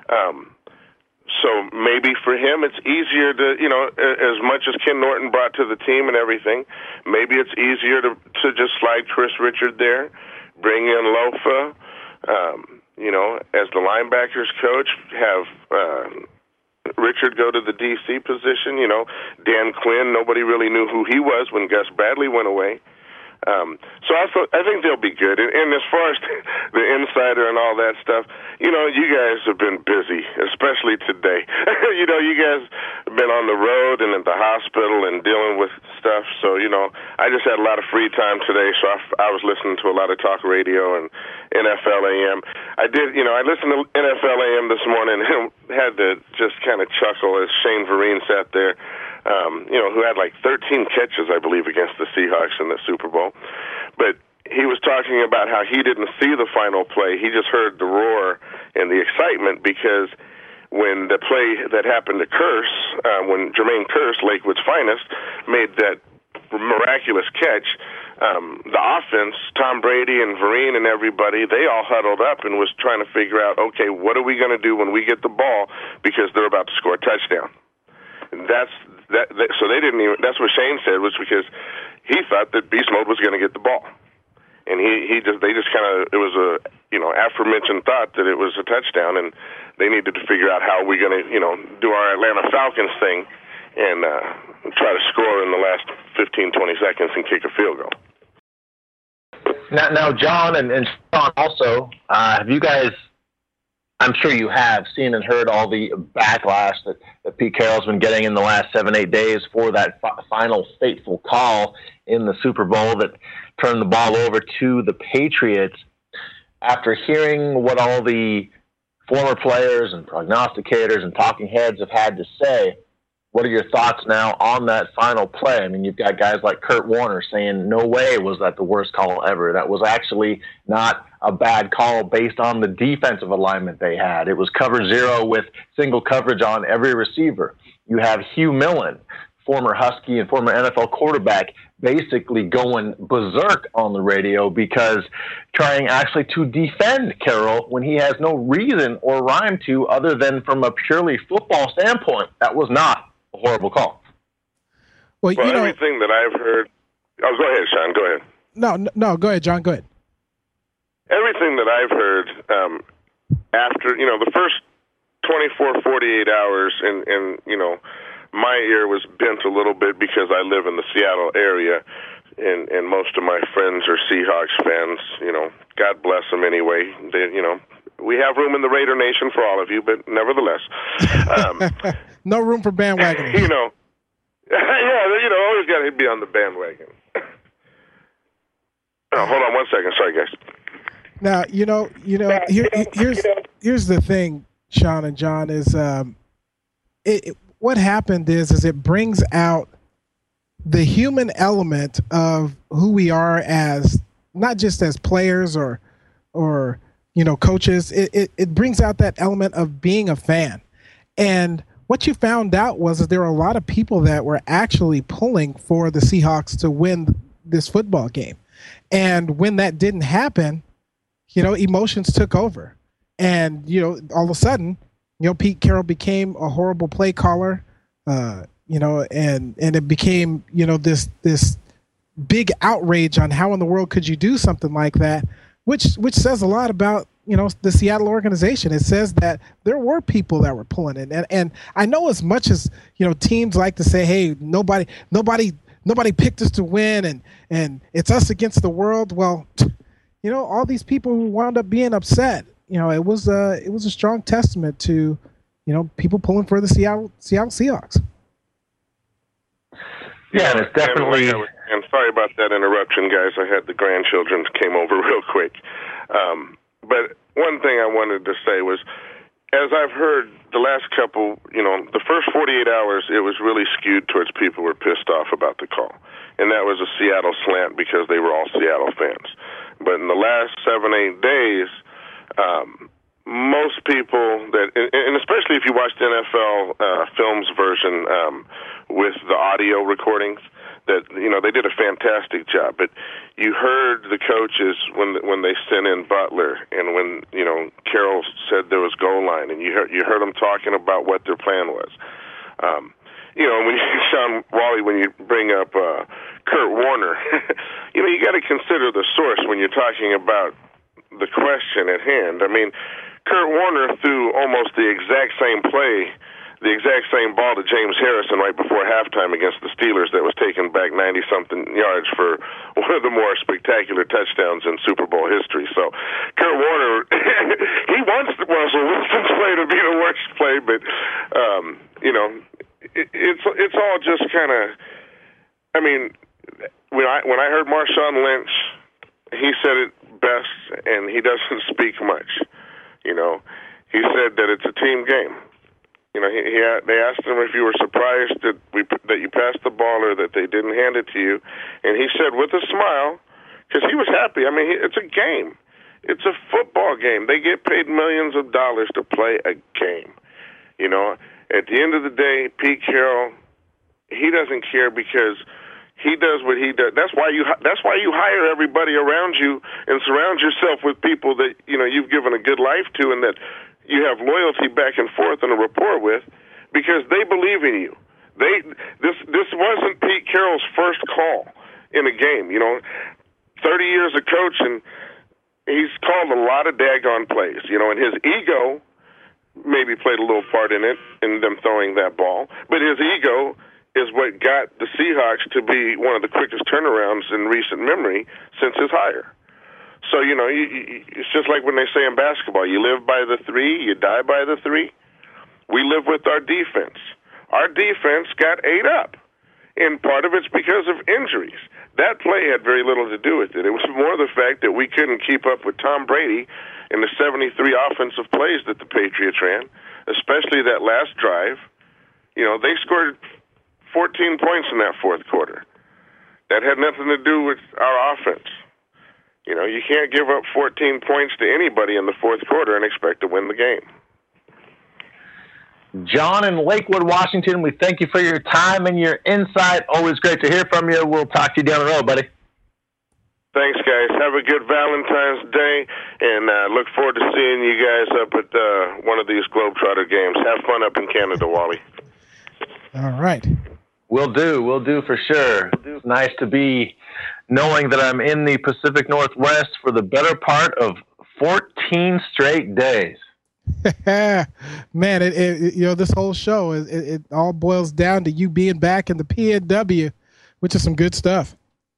Um So maybe for him it's easier to, you know, as much as Ken Norton brought to the team and everything, maybe it's easier to to just slide Chris Richard there, bring in Lofa, um, you know, as the linebackers coach, have uh, Richard go to the D C position. You know, Dan Quinn, nobody really knew who he was when Gus Bradley went away. Um, so I, thought, I think they'll be good. And, and as far as the insider and all that stuff, you know, you guys have been busy, especially today. You know, you guys have been on the road and at the hospital and dealing with stuff. So, you know, I just had a lot of free time today, so I, I was listening to a lot of talk radio and N F L A M. I did, you know, I listened to N F L A M this morning and had to just kind of chuckle as Shane Vereen sat there. Um, you know, who had like thirteen catches, I believe, against the Seahawks in the Super Bowl. But he was talking about how he didn't see the final play. He just heard the roar and the excitement because when the play that happened to Kearse, uh, when Jermaine Kearse, Lakewood's finest, made that miraculous catch, um, the offense, Tom Brady and Vereen and everybody, they all huddled up and was trying to figure out, okay, what are we going to do when we get the ball because they're about to score a touchdown. And that's That, that, so they didn't even. That's what Shane said, was because he thought that Beast Mode was going to get the ball, and he he just they just kind of it was a you know aforementioned thought that it was a touchdown, and they needed to figure out how we're going to you know do our Atlanta Falcons thing and uh, try to score in the last fifteen, twenty seconds and kick a field goal. Now, now John and, and Sean also, uh, have you guys? I'm sure you have seen and heard all the backlash that, that Pete Carroll's been getting in the last seven, eight days for that f- final fateful call in the Super Bowl that turned the ball over to the Patriots. After hearing what all the former players and prognosticators and talking heads have had to say, what are your thoughts now on that final play? I mean, you've got guys like Kurt Warner saying, no way was that the worst call ever. That was actually not a bad call based on the defensive alignment they had. It was cover zero with single coverage on every receiver. You have Hugh Millen, former Husky and former N F L quarterback, basically going berserk on the radio because trying actually to defend Carroll when he has no reason or rhyme to other than from a purely football standpoint. That was not a horrible call. Well, well you know, everything that I've heard. Oh, go ahead, Sean. Go ahead. No, no, go ahead, John. Go ahead. Everything that I've heard um, after, you know, the first twenty-four, forty-eight hours, and, and, you know, my ear was bent a little bit because I live in the Seattle area, and, and most of my friends are Seahawks fans. You know, God bless them anyway. They, you know, we have room in the Raider Nation for all of you, but nevertheless. Um, no room for bandwagon. You know, yeah, you know, always got to be on the bandwagon. Oh, hold on one second. Sorry, guys. Now, you know, you know, here, here's here's the thing, Sean and John, is um, it, it, what happened is is it brings out the human element of who we are as not just as players or or you know coaches. It it, it brings out that element of being a fan, and what you found out was that there were a lot of people that were actually pulling for the Seahawks to win this football game, and when that didn't happen, you know, emotions took over, and, you know, all of a sudden, you know, Pete Carroll became a horrible play caller, uh, you know, and, and it became, you know, this, this big outrage on how in the world could you do something like that, which, which says a lot about, you know, the Seattle organization. It says that there were people that were pulling it. And, and I know as much as, you know, teams like to say, hey, nobody, nobody, nobody picked us to win and, and it's us against the world. Well, you know, all these people who wound up being upset, you know, it was a, it was a strong testament to, you know, people pulling for the Seattle Seattle Seahawks. Yeah, and it's definitely. And, and sorry about that interruption, guys. I had the grandchildren came over real quick. Um, but one thing I wanted to say was, as I've heard the last couple, you know, the first forty-eight hours, it was really skewed towards people who were pissed off about the call. And that was a Seattle slant because they were all Seattle fans. But in the last seven, eight days, um, most people that, and especially if you watch the N F L uh, Films version um, with the audio recordings, that, you know, they did a fantastic job. But you heard the coaches when when they sent in Butler and when, you know, Carroll said there was goal line, and you heard, you heard them talking about what their plan was. Um, you know, when you, Sean Wally, when you bring up uh, Kurt Warner, you know, you got to consider the source when you're talking about the question at hand. I mean, Kurt Warner threw almost the exact same play the exact same ball to James Harrison right before halftime against the Steelers that was taken back ninety-something yards for one of the more spectacular touchdowns in Super Bowl history. So Kurt Warner, he wants Russell Wilson's play to be the worst play, but, um, you know, it, it's it's all just kind of, I mean, when I, when I heard Marshawn Lynch, he said it best, and he doesn't speak much, you know. He said that it's a team game. You know, he, he they asked him if you were surprised that we that you passed the ball or that they didn't hand it to you, and he said with a smile, because he was happy. I mean, he, it's a game. It's a football game. They get paid millions of dollars to play a game. You know, at the end of the day, Pete Carroll, he doesn't care because he does what he does. That's why you that's why you hire everybody around you and surround yourself with people that, you know, you've given a good life to and that you have loyalty back and forth and a rapport with, because they believe in you. They this this wasn't Pete Carroll's first call in a game. You know, thirty years of coaching, he's called a lot of daggone plays. You know, and his ego maybe played a little part in it, in them throwing that ball. But his ego is what got the Seahawks to be one of the quickest turnarounds in recent memory since his hire. So, you know, you, you, it's just like when they say in basketball, you live by the three, you die by the three. We live with our defense. Our defense got ate up, and part of it's because of injuries. That play had very little to do with it. It was more the fact that we couldn't keep up with Tom Brady in the seventy-three offensive plays that the Patriots ran, especially that last drive. You know, they scored fourteen points in that fourth quarter. That had nothing to do with our offense. You know, you can't give up fourteen points to anybody in the fourth quarter and expect to win the game. John in Lakewood, Washington, we thank you for your time and your insight. Always great to hear from you. We'll talk to you down the road, buddy. Thanks, guys. Have a good Valentine's Day, and uh, look forward to seeing you guys up at uh, one of these Globetrotter games. Have fun up in Canada, Wally. All right. We'll do. We'll do for sure. It's nice to be knowing that I'm in the Pacific Northwest for the better part of fourteen straight days. Man, it, it you know, this whole show, it, it all boils down to you being back in the P N W, which is some good stuff.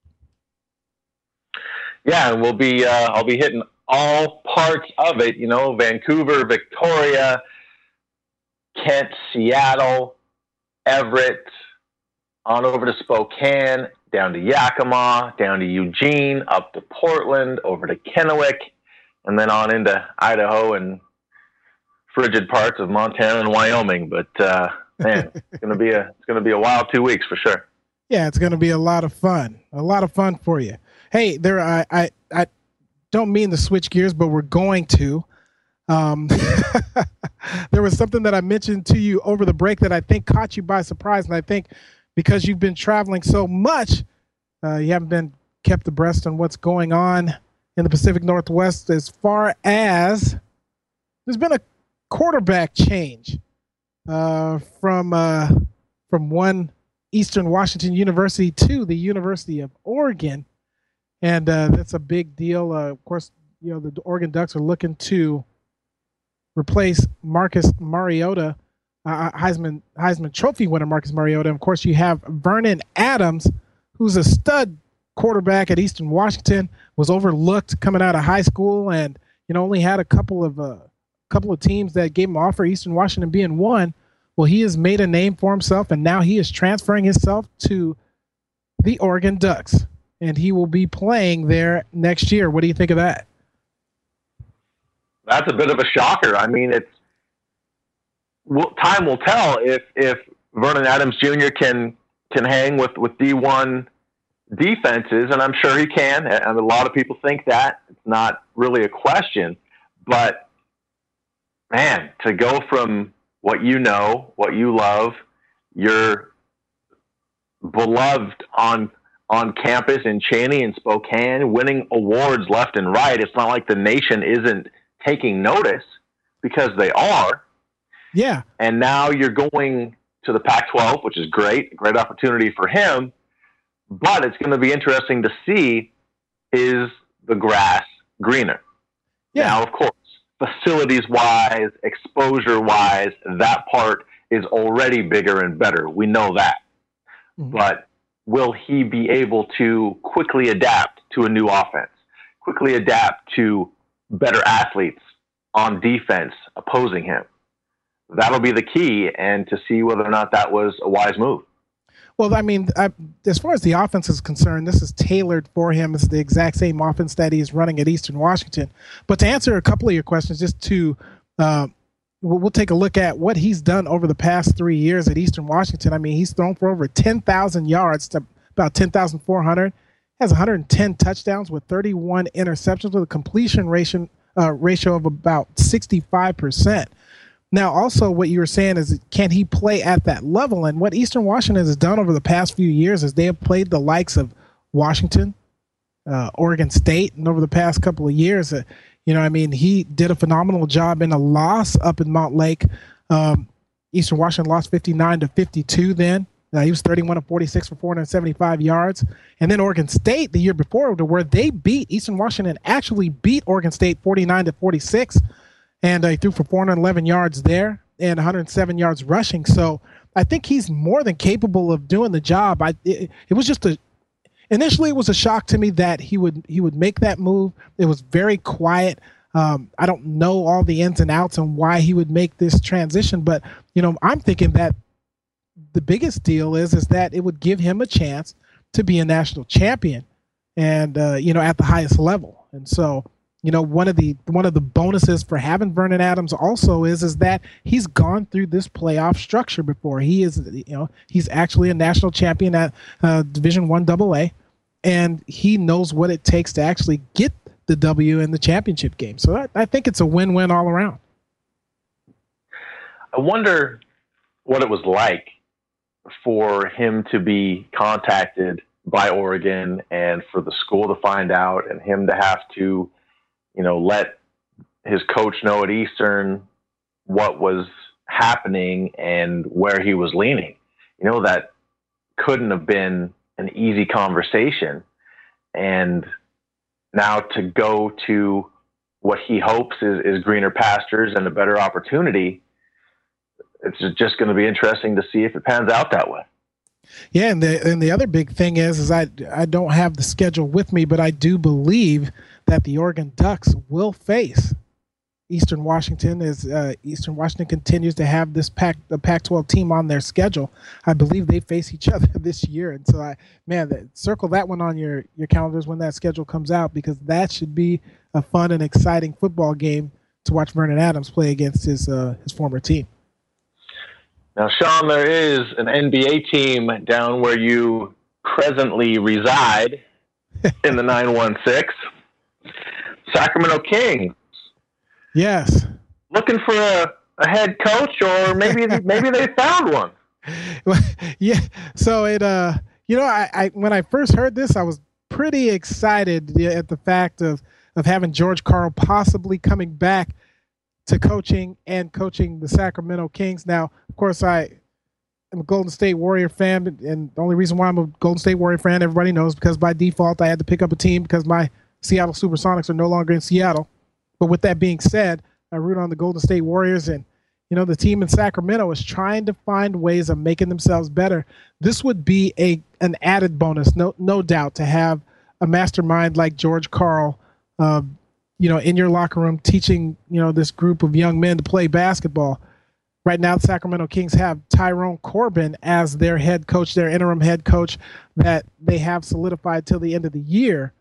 Yeah, and we'll be uh, I'll be hitting all parts of it. You know, Vancouver, Victoria, Kent, Seattle, Everett, on over to Spokane, down to Yakima, down to Eugene, up to Portland, over to Kennewick, and then on into Idaho and frigid parts of Montana and Wyoming. But uh, man, it's gonna be a it's gonna be a wild two weeks for sure. Yeah, it's gonna be a lot of fun. A lot of fun for you. Hey, there I I, I don't mean to switch gears, but we're going to. Um, there was something that I mentioned to you over the break that I think caught you by surprise, and I think because you've been traveling so much, uh, you haven't been kept abreast on what's going on in the Pacific Northwest as far as there's been a quarterback change uh, from uh, from one Eastern Washington University to the University of Oregon, and uh, that's a big deal. Uh, of course, you know, the Oregon Ducks are looking to replace Marcus Mariota, uh, Heisman Heisman Trophy winner Marcus Mariota. And of course, you have Vernon Adams, who's a stud quarterback at Eastern Washington, was overlooked coming out of high school, and you know only had a couple of uh, couple of teams that gave him an offer, Eastern Washington being one. Well, he has made a name for himself, and now he is transferring himself to the Oregon Ducks, and he will be playing there next year. What do you think of that? That's a bit of a shocker. I mean, it's well, time will tell if if Vernon Adams Junior can can hang with, with D one defenses, and I'm sure he can. And a lot of people think that. It's not really a question. But, man, to go from what you know, what you love, you're beloved on on campus in Cheney and Spokane, winning awards left and right. It's not like the nation isn't taking notice, because they are. Yeah. And now you're going to the Pac twelve, which is great, great opportunity for him. But it's going to be interesting to see, is the grass greener? Yeah. Now, of course, facilities-wise, exposure-wise, that part is already bigger and better. We know that. Mm-hmm. But will he be able to quickly adapt to a new offense, quickly adapt to better athletes on defense opposing him? That'll be the key, and to see whether or not that was a wise move. Well, I mean, I, as far as the offense is concerned, this is tailored for him. It's the exact same offense that he's running at Eastern Washington. But to answer a couple of your questions, just to uh, we'll, we'll take a look at what he's done over the past three years at Eastern Washington. I mean, he's thrown for over ten thousand yards to about ten thousand four hundred, has one hundred ten touchdowns with thirty-one interceptions with a completion ratio, uh, ratio of about sixty-five percent. Now, also what you were saying is, can he play at that level? And what Eastern Washington has done over the past few years is they have played the likes of Washington, uh, Oregon State, and over the past couple of years, uh, you know, I mean, he did a phenomenal job in a loss up in Montlake. Um, Eastern Washington lost fifty-nine to fifty-two then. Uh, he was thirty-one of forty-six for four hundred seventy-five yards. And then Oregon State the year before, to where they beat Eastern Washington, actually beat Oregon State forty-nine to forty-six. And uh, he threw for four hundred eleven yards there and one hundred seven yards rushing. So I think he's more than capable of doing the job. I it, it was just a initially it was a shock to me that he would he would make that move. It was very quiet. Um, I don't know all the ins and outs and why he would make this transition, but you know, I'm thinking that the biggest deal is is that it would give him a chance to be a national champion, and uh, you know, at the highest level. And so, you know, one of the one of the bonuses for having Vernon Adams also is is that he's gone through this playoff structure before. He is, you know, he's actually a national champion at uh, Division One Double A, and he knows what it takes to actually get the W in the championship game. So I, I think it's a win-win all around. I wonder what it was like for him to be contacted by Oregon and for the school to find out and him to have to, you know, let his coach know at Eastern what was happening and where he was leaning. You know, that couldn't have been an easy conversation. And now to go to what he hopes is, is greener pastures and a better opportunity, it's just going to be interesting to see if it pans out that way. Yeah, and the and the other big thing is is I I don't have the schedule with me, but I do believe that the Oregon Ducks will face Eastern Washington as uh, Eastern Washington continues to have this Pac the Pac twelve team on their schedule. I believe they face each other this year, and so I man, that, circle that one on your your calendars when that schedule comes out, because that should be a fun and exciting football game to watch Vernon Adams play against his uh, his former team. Now, Sean, there is an N B A team down where you presently reside in the nine one six, Sacramento Kings. Yes. Looking for a, a head coach, or maybe maybe they found one. Yeah. So it, uh, you know, I, I when I first heard this, I was pretty excited at the fact of of having George Karl possibly coming back to coaching and coaching the Sacramento Kings. Now, of course, I am a Golden State Warrior fan, and the only reason why I'm a Golden State Warrior fan, everybody knows, because by default I had to pick up a team because my Seattle Supersonics are no longer in Seattle. But with that being said, I root on the Golden State Warriors, and you know, the team in Sacramento is trying to find ways of making themselves better. This would be a an added bonus, no no doubt, to have a mastermind like George Karl, uh, you know, in your locker room teaching, you know, this group of young men to play basketball. Right now, the Sacramento Kings have Tyrone Corbin as their head coach, their interim head coach that they have solidified till the end of the year.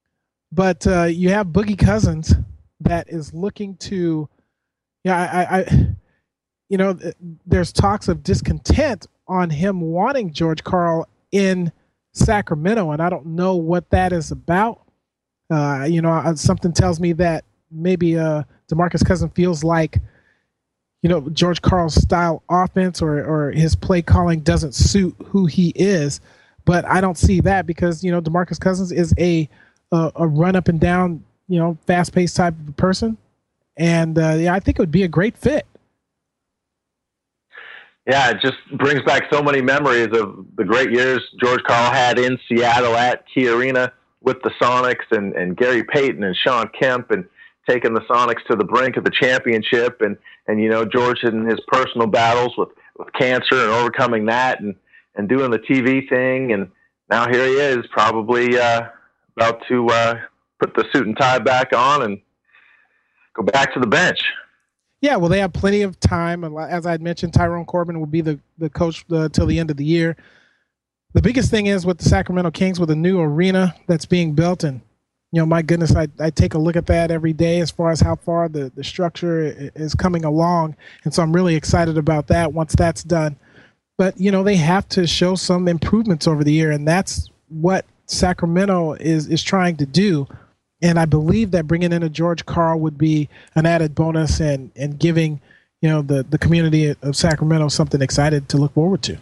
But uh, you have Boogie Cousins that is looking to, yeah, I, I, you know, there's talks of discontent on him wanting George Karl in Sacramento, and I don't know what that is about. Uh, you know, something tells me that maybe uh, DeMarcus Cousins feels like, you know, George Karl's style offense or or his play calling doesn't suit who he is. But I don't see that, because, you know, DeMarcus Cousins is a a, a run up and down, you know, fast paced type of person, and uh, yeah, I think it would be a great fit. Yeah, it just brings back so many memories of the great years George Karl had in Seattle at Key Arena with the Sonics and, and Gary Payton and Sean Kemp, and taking the Sonics to the brink of the championship. And, and, you know, George in his personal battles with with cancer and overcoming that and, and doing the T V thing. And now here he is, probably uh, about to uh, put the suit and tie back on and go back to the bench. Yeah, well, they have plenty of time. As I had mentioned, Tyrone Corbin will be the, the coach uh, till the end of the year. The biggest thing is with the Sacramento Kings, with a new arena that's being built. And, you know, my goodness, I, I take a look at that every day as far as how far the, the structure is coming along. And so I'm really excited about that once that's done. But, you know, they have to show some improvements over the year, and that's what Sacramento is is trying to do. And I believe that bringing in a George Karl would be an added bonus and, and giving, you know, the, the community of Sacramento something excited to look forward to.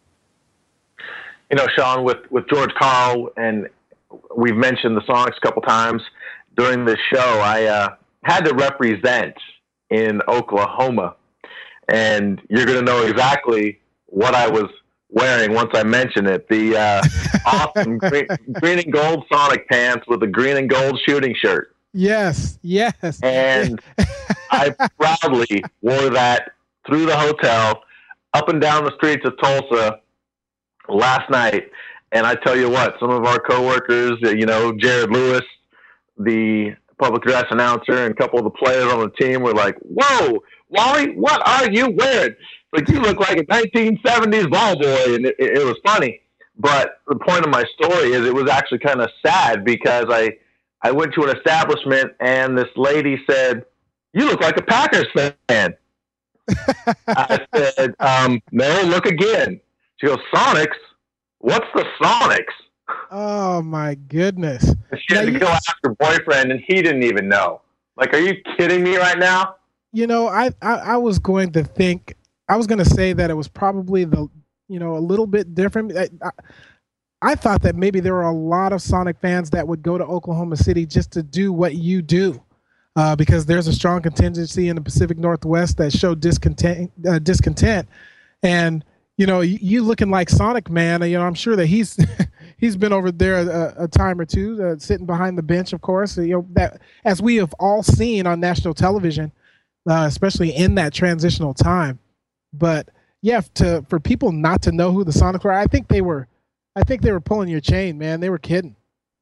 You know, Sean, with, with George Karl, and we've mentioned the Sonics a couple times during this show, I uh, had to represent in Oklahoma. And you're going to know exactly what I was wearing once I mention it. The uh, awesome green, green and gold Sonic pants with a green and gold shooting shirt. Yes, yes. And I proudly wore that through the hotel, up and down the streets of Tulsa last night. And I tell you what, some of our coworkers, you know, Jared Lewis, the public address announcer, and a couple of the players on the team were like, "Whoa, Wally, what are you wearing? Like, you look like a nineteen seventies ball boy." And it, it was funny. But the point of my story is it was actually kind of sad because I, I went to an establishment and this lady said, "You look like a Packers fan." I said, um, "No, look again." She goes, "Sonics? What's the Sonics?" Oh, my goodness. She had now, to go ask her boyfriend, and he didn't even know. Like, are you kidding me right now? You know, I, I, I was going to think, I was going to say that it was probably the, you know, a little bit different. I, I, I thought that maybe there were a lot of Sonic fans that would go to Oklahoma City just to do what you do, uh, because there's a strong contingency in the Pacific Northwest that showed discontent, uh, discontent. And, you know, you, you looking like Sonic Man, you know, I'm sure that he's he's been over there a, a time or two, uh, sitting behind the bench, of course. You know, that as we have all seen on national television, uh, especially in that transitional time. But yeah, to for people not to know who the Sonics were, I think they were, I think they were pulling your chain, man. They were kidding.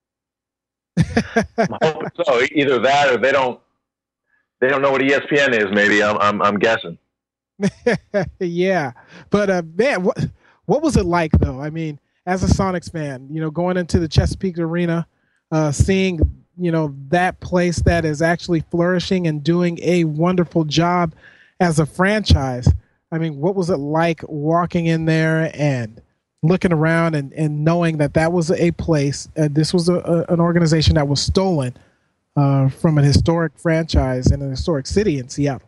I'm hoping so. Either that, or they don't they don't know what E S P N is. Maybe I'm I'm, I'm guessing. Yeah, but uh, man, what what was it like though? I mean, as a Sonics fan, you know, going into the Chesapeake Arena, uh, seeing you know that place that is actually flourishing and doing a wonderful job as a franchise. I mean, what was it like walking in there and looking around and, and knowing that that was a place, uh, this was a, a, an organization that was stolen uh, from an historic franchise in an historic city in Seattle?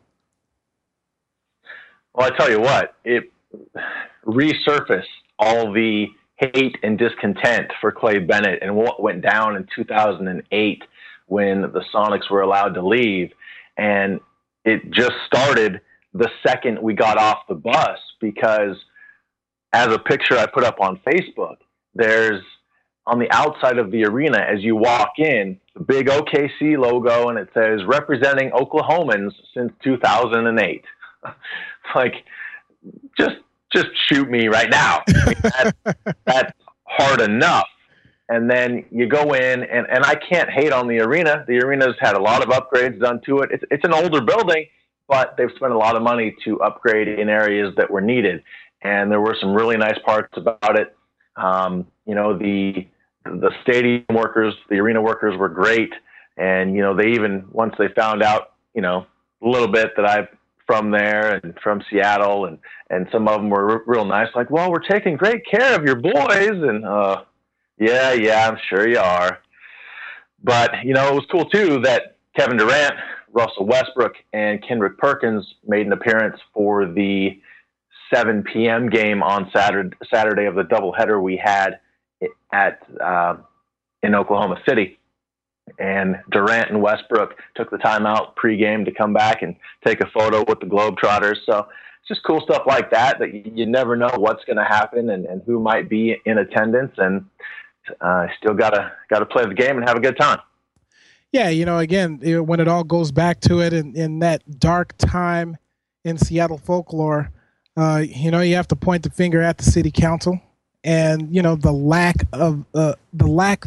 Well, I tell you what, it resurfaced all the hate and discontent for Clay Bennett and what went down in two thousand eight when the Sonics were allowed to leave. And it just started the second we got off the bus, because as a picture I put up on Facebook, there's on the outside of the arena as you walk in, the big O K C logo, and it says representing Oklahomans since two thousand eight. Like, just just shoot me right now. I mean, that, that's hard enough. And then you go in, and, and I can't hate on the arena. The arena's had a lot of upgrades done to it. It's, it's an older building, but they've spent a lot of money to upgrade in areas that were needed. And there were some really nice parts about it. Um, you know, the the stadium workers, the arena workers were great. And, you know, they even, once they found out, you know, a little bit that I'm from there and from Seattle, and, and some of them were r- real nice, like, well, we're taking great care of your boys. And, uh, yeah, yeah, I'm sure you are. But, you know, it was cool, too, that Kevin Durant, Russell Westbrook, and Kendrick Perkins made an appearance for the seven p.m. game on Saturday, Saturday of the doubleheader we had at uh, in Oklahoma City. And Durant and Westbrook took the time out pregame to come back and take a photo with the Globetrotters. So it's just cool stuff like that, that you, you never know what's going to happen and, and who might be in attendance. And uh, still got to got to play the game and have a good time. Yeah, you know, again, when it all goes back to it, in, in that dark time in Seattle folklore, Uh, you know, you have to point the finger at the city council, and you know the lack of uh, the lack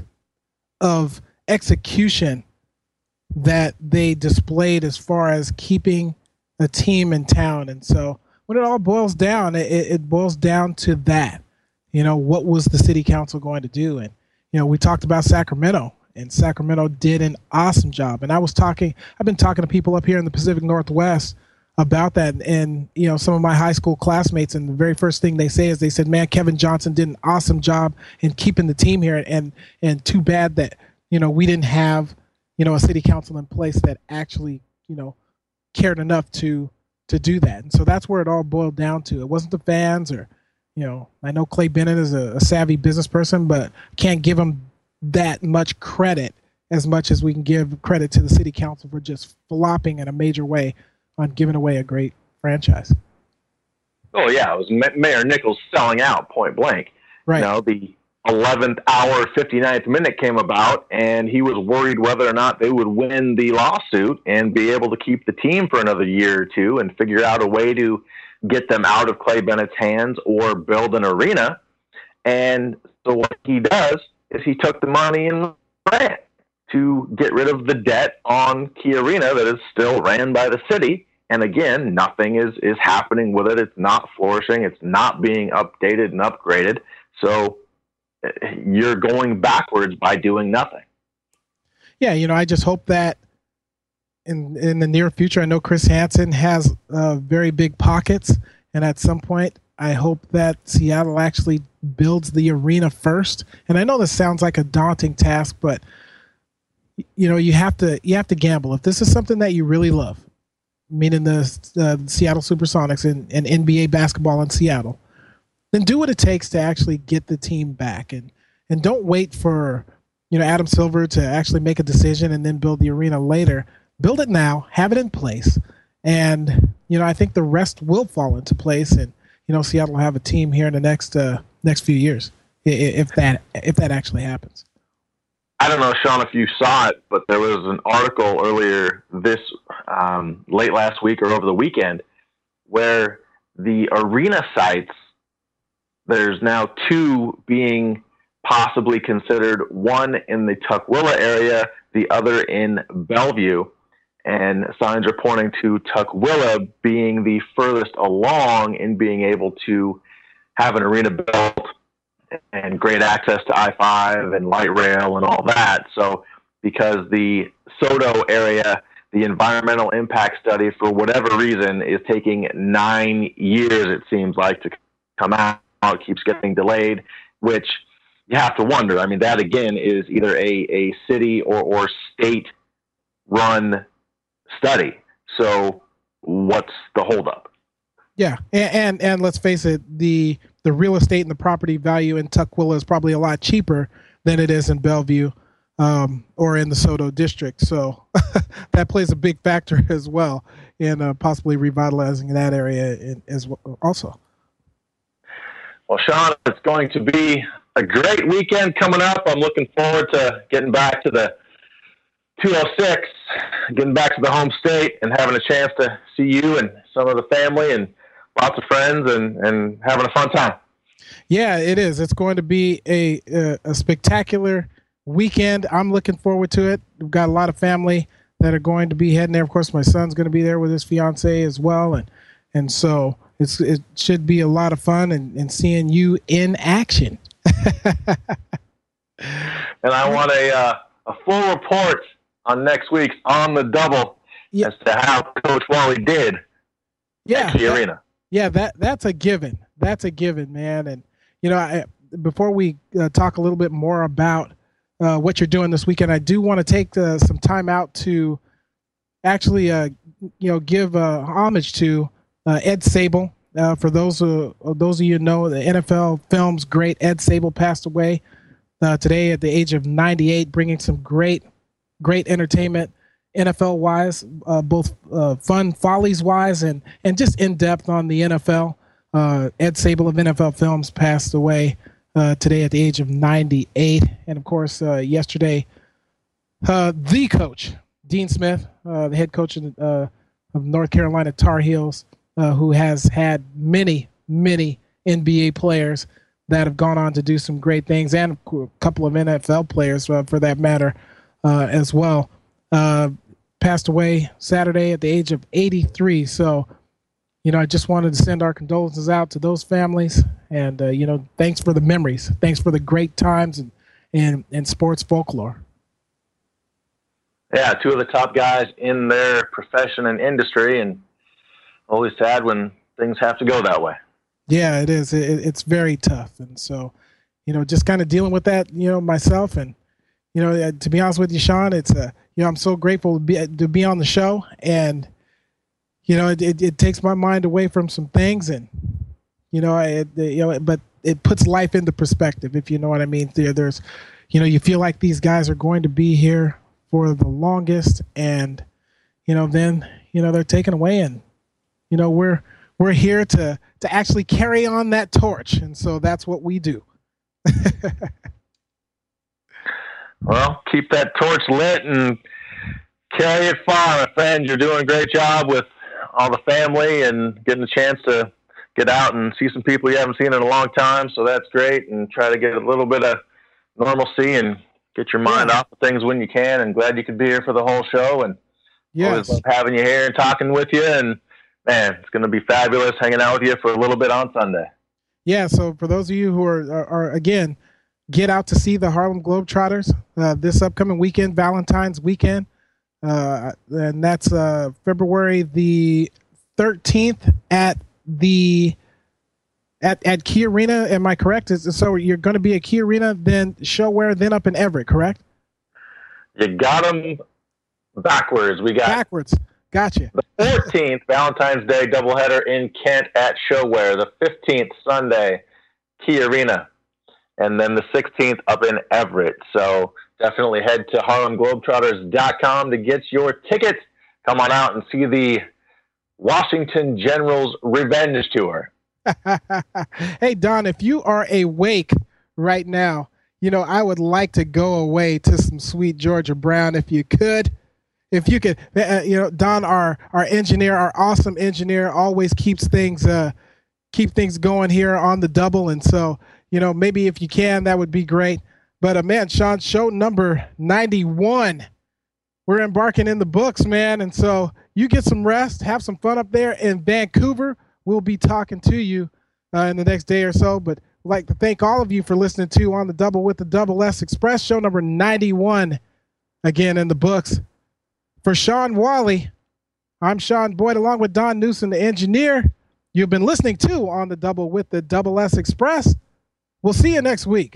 of execution that they displayed as far as keeping a team in town. And so when it all boils down, it, it boils down to that. You know, what was the city council going to do? And you know, we talked about Sacramento, and Sacramento did an awesome job. And I was talking, I've been talking to people up here in the Pacific Northwest about that. And, you know, some of my high school classmates, and the very first thing they say is they said, man, Kevin Johnson did an awesome job in keeping the team here. And, and too bad that, you know, we didn't have, you know, a city council in place that actually, you know, cared enough to, to do that. And so that's where it all boiled down to. It wasn't the fans, or, you know, I know Clay Bennett is a, a savvy business person, but can't give him that much credit as much as we can give credit to the city council for just flopping in a major way on giving away a great franchise. Oh yeah, it was Mayor Nichols selling out point blank. Right. You know, the eleventh hour, fifty-ninth minute came about, and he was worried whether or not they would win the lawsuit and be able to keep the team for another year or two and figure out a way to get them out of Clay Bennett's hands or build an arena. And so what he does is he took the money and ran to get rid of the debt on Key Arena that is still ran by the city. And again, nothing is, is happening with it. It's not flourishing. It's not being updated and upgraded. So you're going backwards by doing nothing. Yeah, you know, I just hope that in in the near future, I know Chris Hansen has uh, very big pockets, and at some point, I hope that Seattle actually builds the arena first. And I know this sounds like a daunting task, but you know, you have to you have to gamble. If this is something that you really love, meaning the uh, Seattle Supersonics and, and N B A basketball in Seattle, then do what it takes to actually get the team back, and and don't wait for, you know, Adam Silver to actually make a decision and then build the arena later. Build it now, have it in place, and you know, I think the rest will fall into place, and you know, Seattle will have a team here in the next uh, next few years, if that if that actually happens. I don't know, Sean, if you saw it, but there was an article earlier this um, late last week or over the weekend where the arena sites, there's now two being possibly considered, one in the Tukwila area, the other in Bellevue. And signs are pointing to Tukwila being the furthest along in being able to have an arena built and great access to I five and light rail and all that. So because the SoDo area, the environmental impact study, for whatever reason, is taking nine years, it seems like, to come out. It keeps getting delayed, which you have to wonder. I mean, that again is either a, a city or, or state run study. So what's the holdup? Yeah, and, and and let's face it, the the real estate and the property value in Tukwila is probably a lot cheaper than it is in Bellevue um, or in the SoDo district. So that plays a big factor as well in uh, possibly revitalizing that area in, as well also. Well, Sean, it's going to be a great weekend coming up. I'm looking forward to getting back to the two oh six, getting back to the home state and having a chance to see you and some of the family and lots of friends and, and having a fun time. Yeah, it is. It's going to be a, a, a spectacular weekend. I'm looking forward to it. We've got a lot of family that are going to be heading there. Of course, my son's going to be there with his fiance as well. And, and so it's, it should be a lot of fun and, and seeing you in action. And I want a, uh, a full report on next week's On the Double yeah. as to how Coach Wally did yeah, at the that, arena. Yeah, that that's a given. That's a given, man. And, you know, I, before we uh, talk a little bit more about uh, what you're doing this weekend, I do want to take uh, some time out to actually, uh, you know, give uh, homage to uh, Ed Sable. Uh, for those, uh, those of you who know, the N F L Films great Ed Sable passed away uh, today at the age of ninety-eight, bringing some great Great entertainment, N F L-wise, uh, both uh, fun follies-wise and and just in-depth on the N F L. Uh, Ed Sable of N F L Films passed away uh, today at the age of ninety-eight. And, of course, uh, yesterday, uh, the coach, Dean Smith, uh, the head coach of, uh, of North Carolina Tar Heels, uh, who has had many, many N B A players that have gone on to do some great things, and a couple of N F L players uh, for that matter uh, as well. Uh, passed away Saturday at the age of eighty-three. So, you know, I just wanted to send our condolences out to those families, and uh, you know, thanks for the memories, thanks for the great times and and and sports folklore. Yeah, two of the top guys in their profession and industry, and always sad when things have to go that way. Yeah, it is. It, it's very tough, and so, you know, just kind of dealing with that, you know, myself, and you know, uh, to be honest with you, Sean, it's a, uh, you know, I'm so grateful to be to be on the show, and you know, it, it, it takes my mind away from some things, and you know, it, you know, but it puts life into perspective, if you know what I mean. There, there's, you know, you feel like these guys are going to be here for the longest, and you know, then you know they're taken away, and you know we're we're here to to actually carry on that torch, and so that's what we do. Well, keep that torch lit and carry it far, my friend. You're doing a great job with all the family and getting a chance to get out and see some people you haven't seen in a long time. So that's great, and try to get a little bit of normalcy and get your mind yeah. off of things when you can. And glad you could be here for the whole show, and yes. always love having you here and talking with you. And man, it's going to be fabulous hanging out with you for a little bit on Sunday. Yeah. So for those of you who are, are, are again, get out to see the Harlem Globetrotters uh, this upcoming weekend, Valentine's weekend. Uh, and that's uh, February the thirteenth at the at at Key Arena. Am I correct? Is, so you're going to be at Key Arena, then ShoWare, then up in Everett, correct? You got them backwards. We got backwards. Gotcha. The fourteenth, Valentine's Day doubleheader in Kent at ShoWare. The fifteenth, Sunday, Key Arena. And then the sixteenth up in Everett. So definitely head to Harlem Globetrotters dot com to get your tickets. Come on out and see the Washington Generals Revenge Tour. Hey, Don, if you are awake right now, you know, I would like to go away to some sweet Georgia Brown if you could. If you could, uh, you know, Don, our, our engineer, our awesome engineer, always keeps things, uh, keep things going here on the double. And so, you know, maybe if you can, that would be great. But, uh, man, Sean, show number ninety-one. We're embarking in the books, man. And so you get some rest, have some fun up there in Vancouver. We'll be talking to you uh, in the next day or so. But I'd like to thank all of you for listening to On the Double with the Double S Express, show number ninety-one, again in the books. For Sean Wally, I'm Sean Boyd, along with Don Newsom, the engineer. You've been listening to On the Double with the Double S Express. We'll see you next week.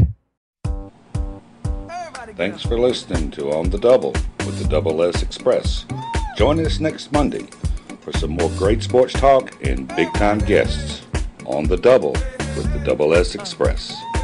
Thanks for listening to On the Double with the Double S Express. Join us next Monday for some more great sports talk and big-time guests on the Double with the Double S Express.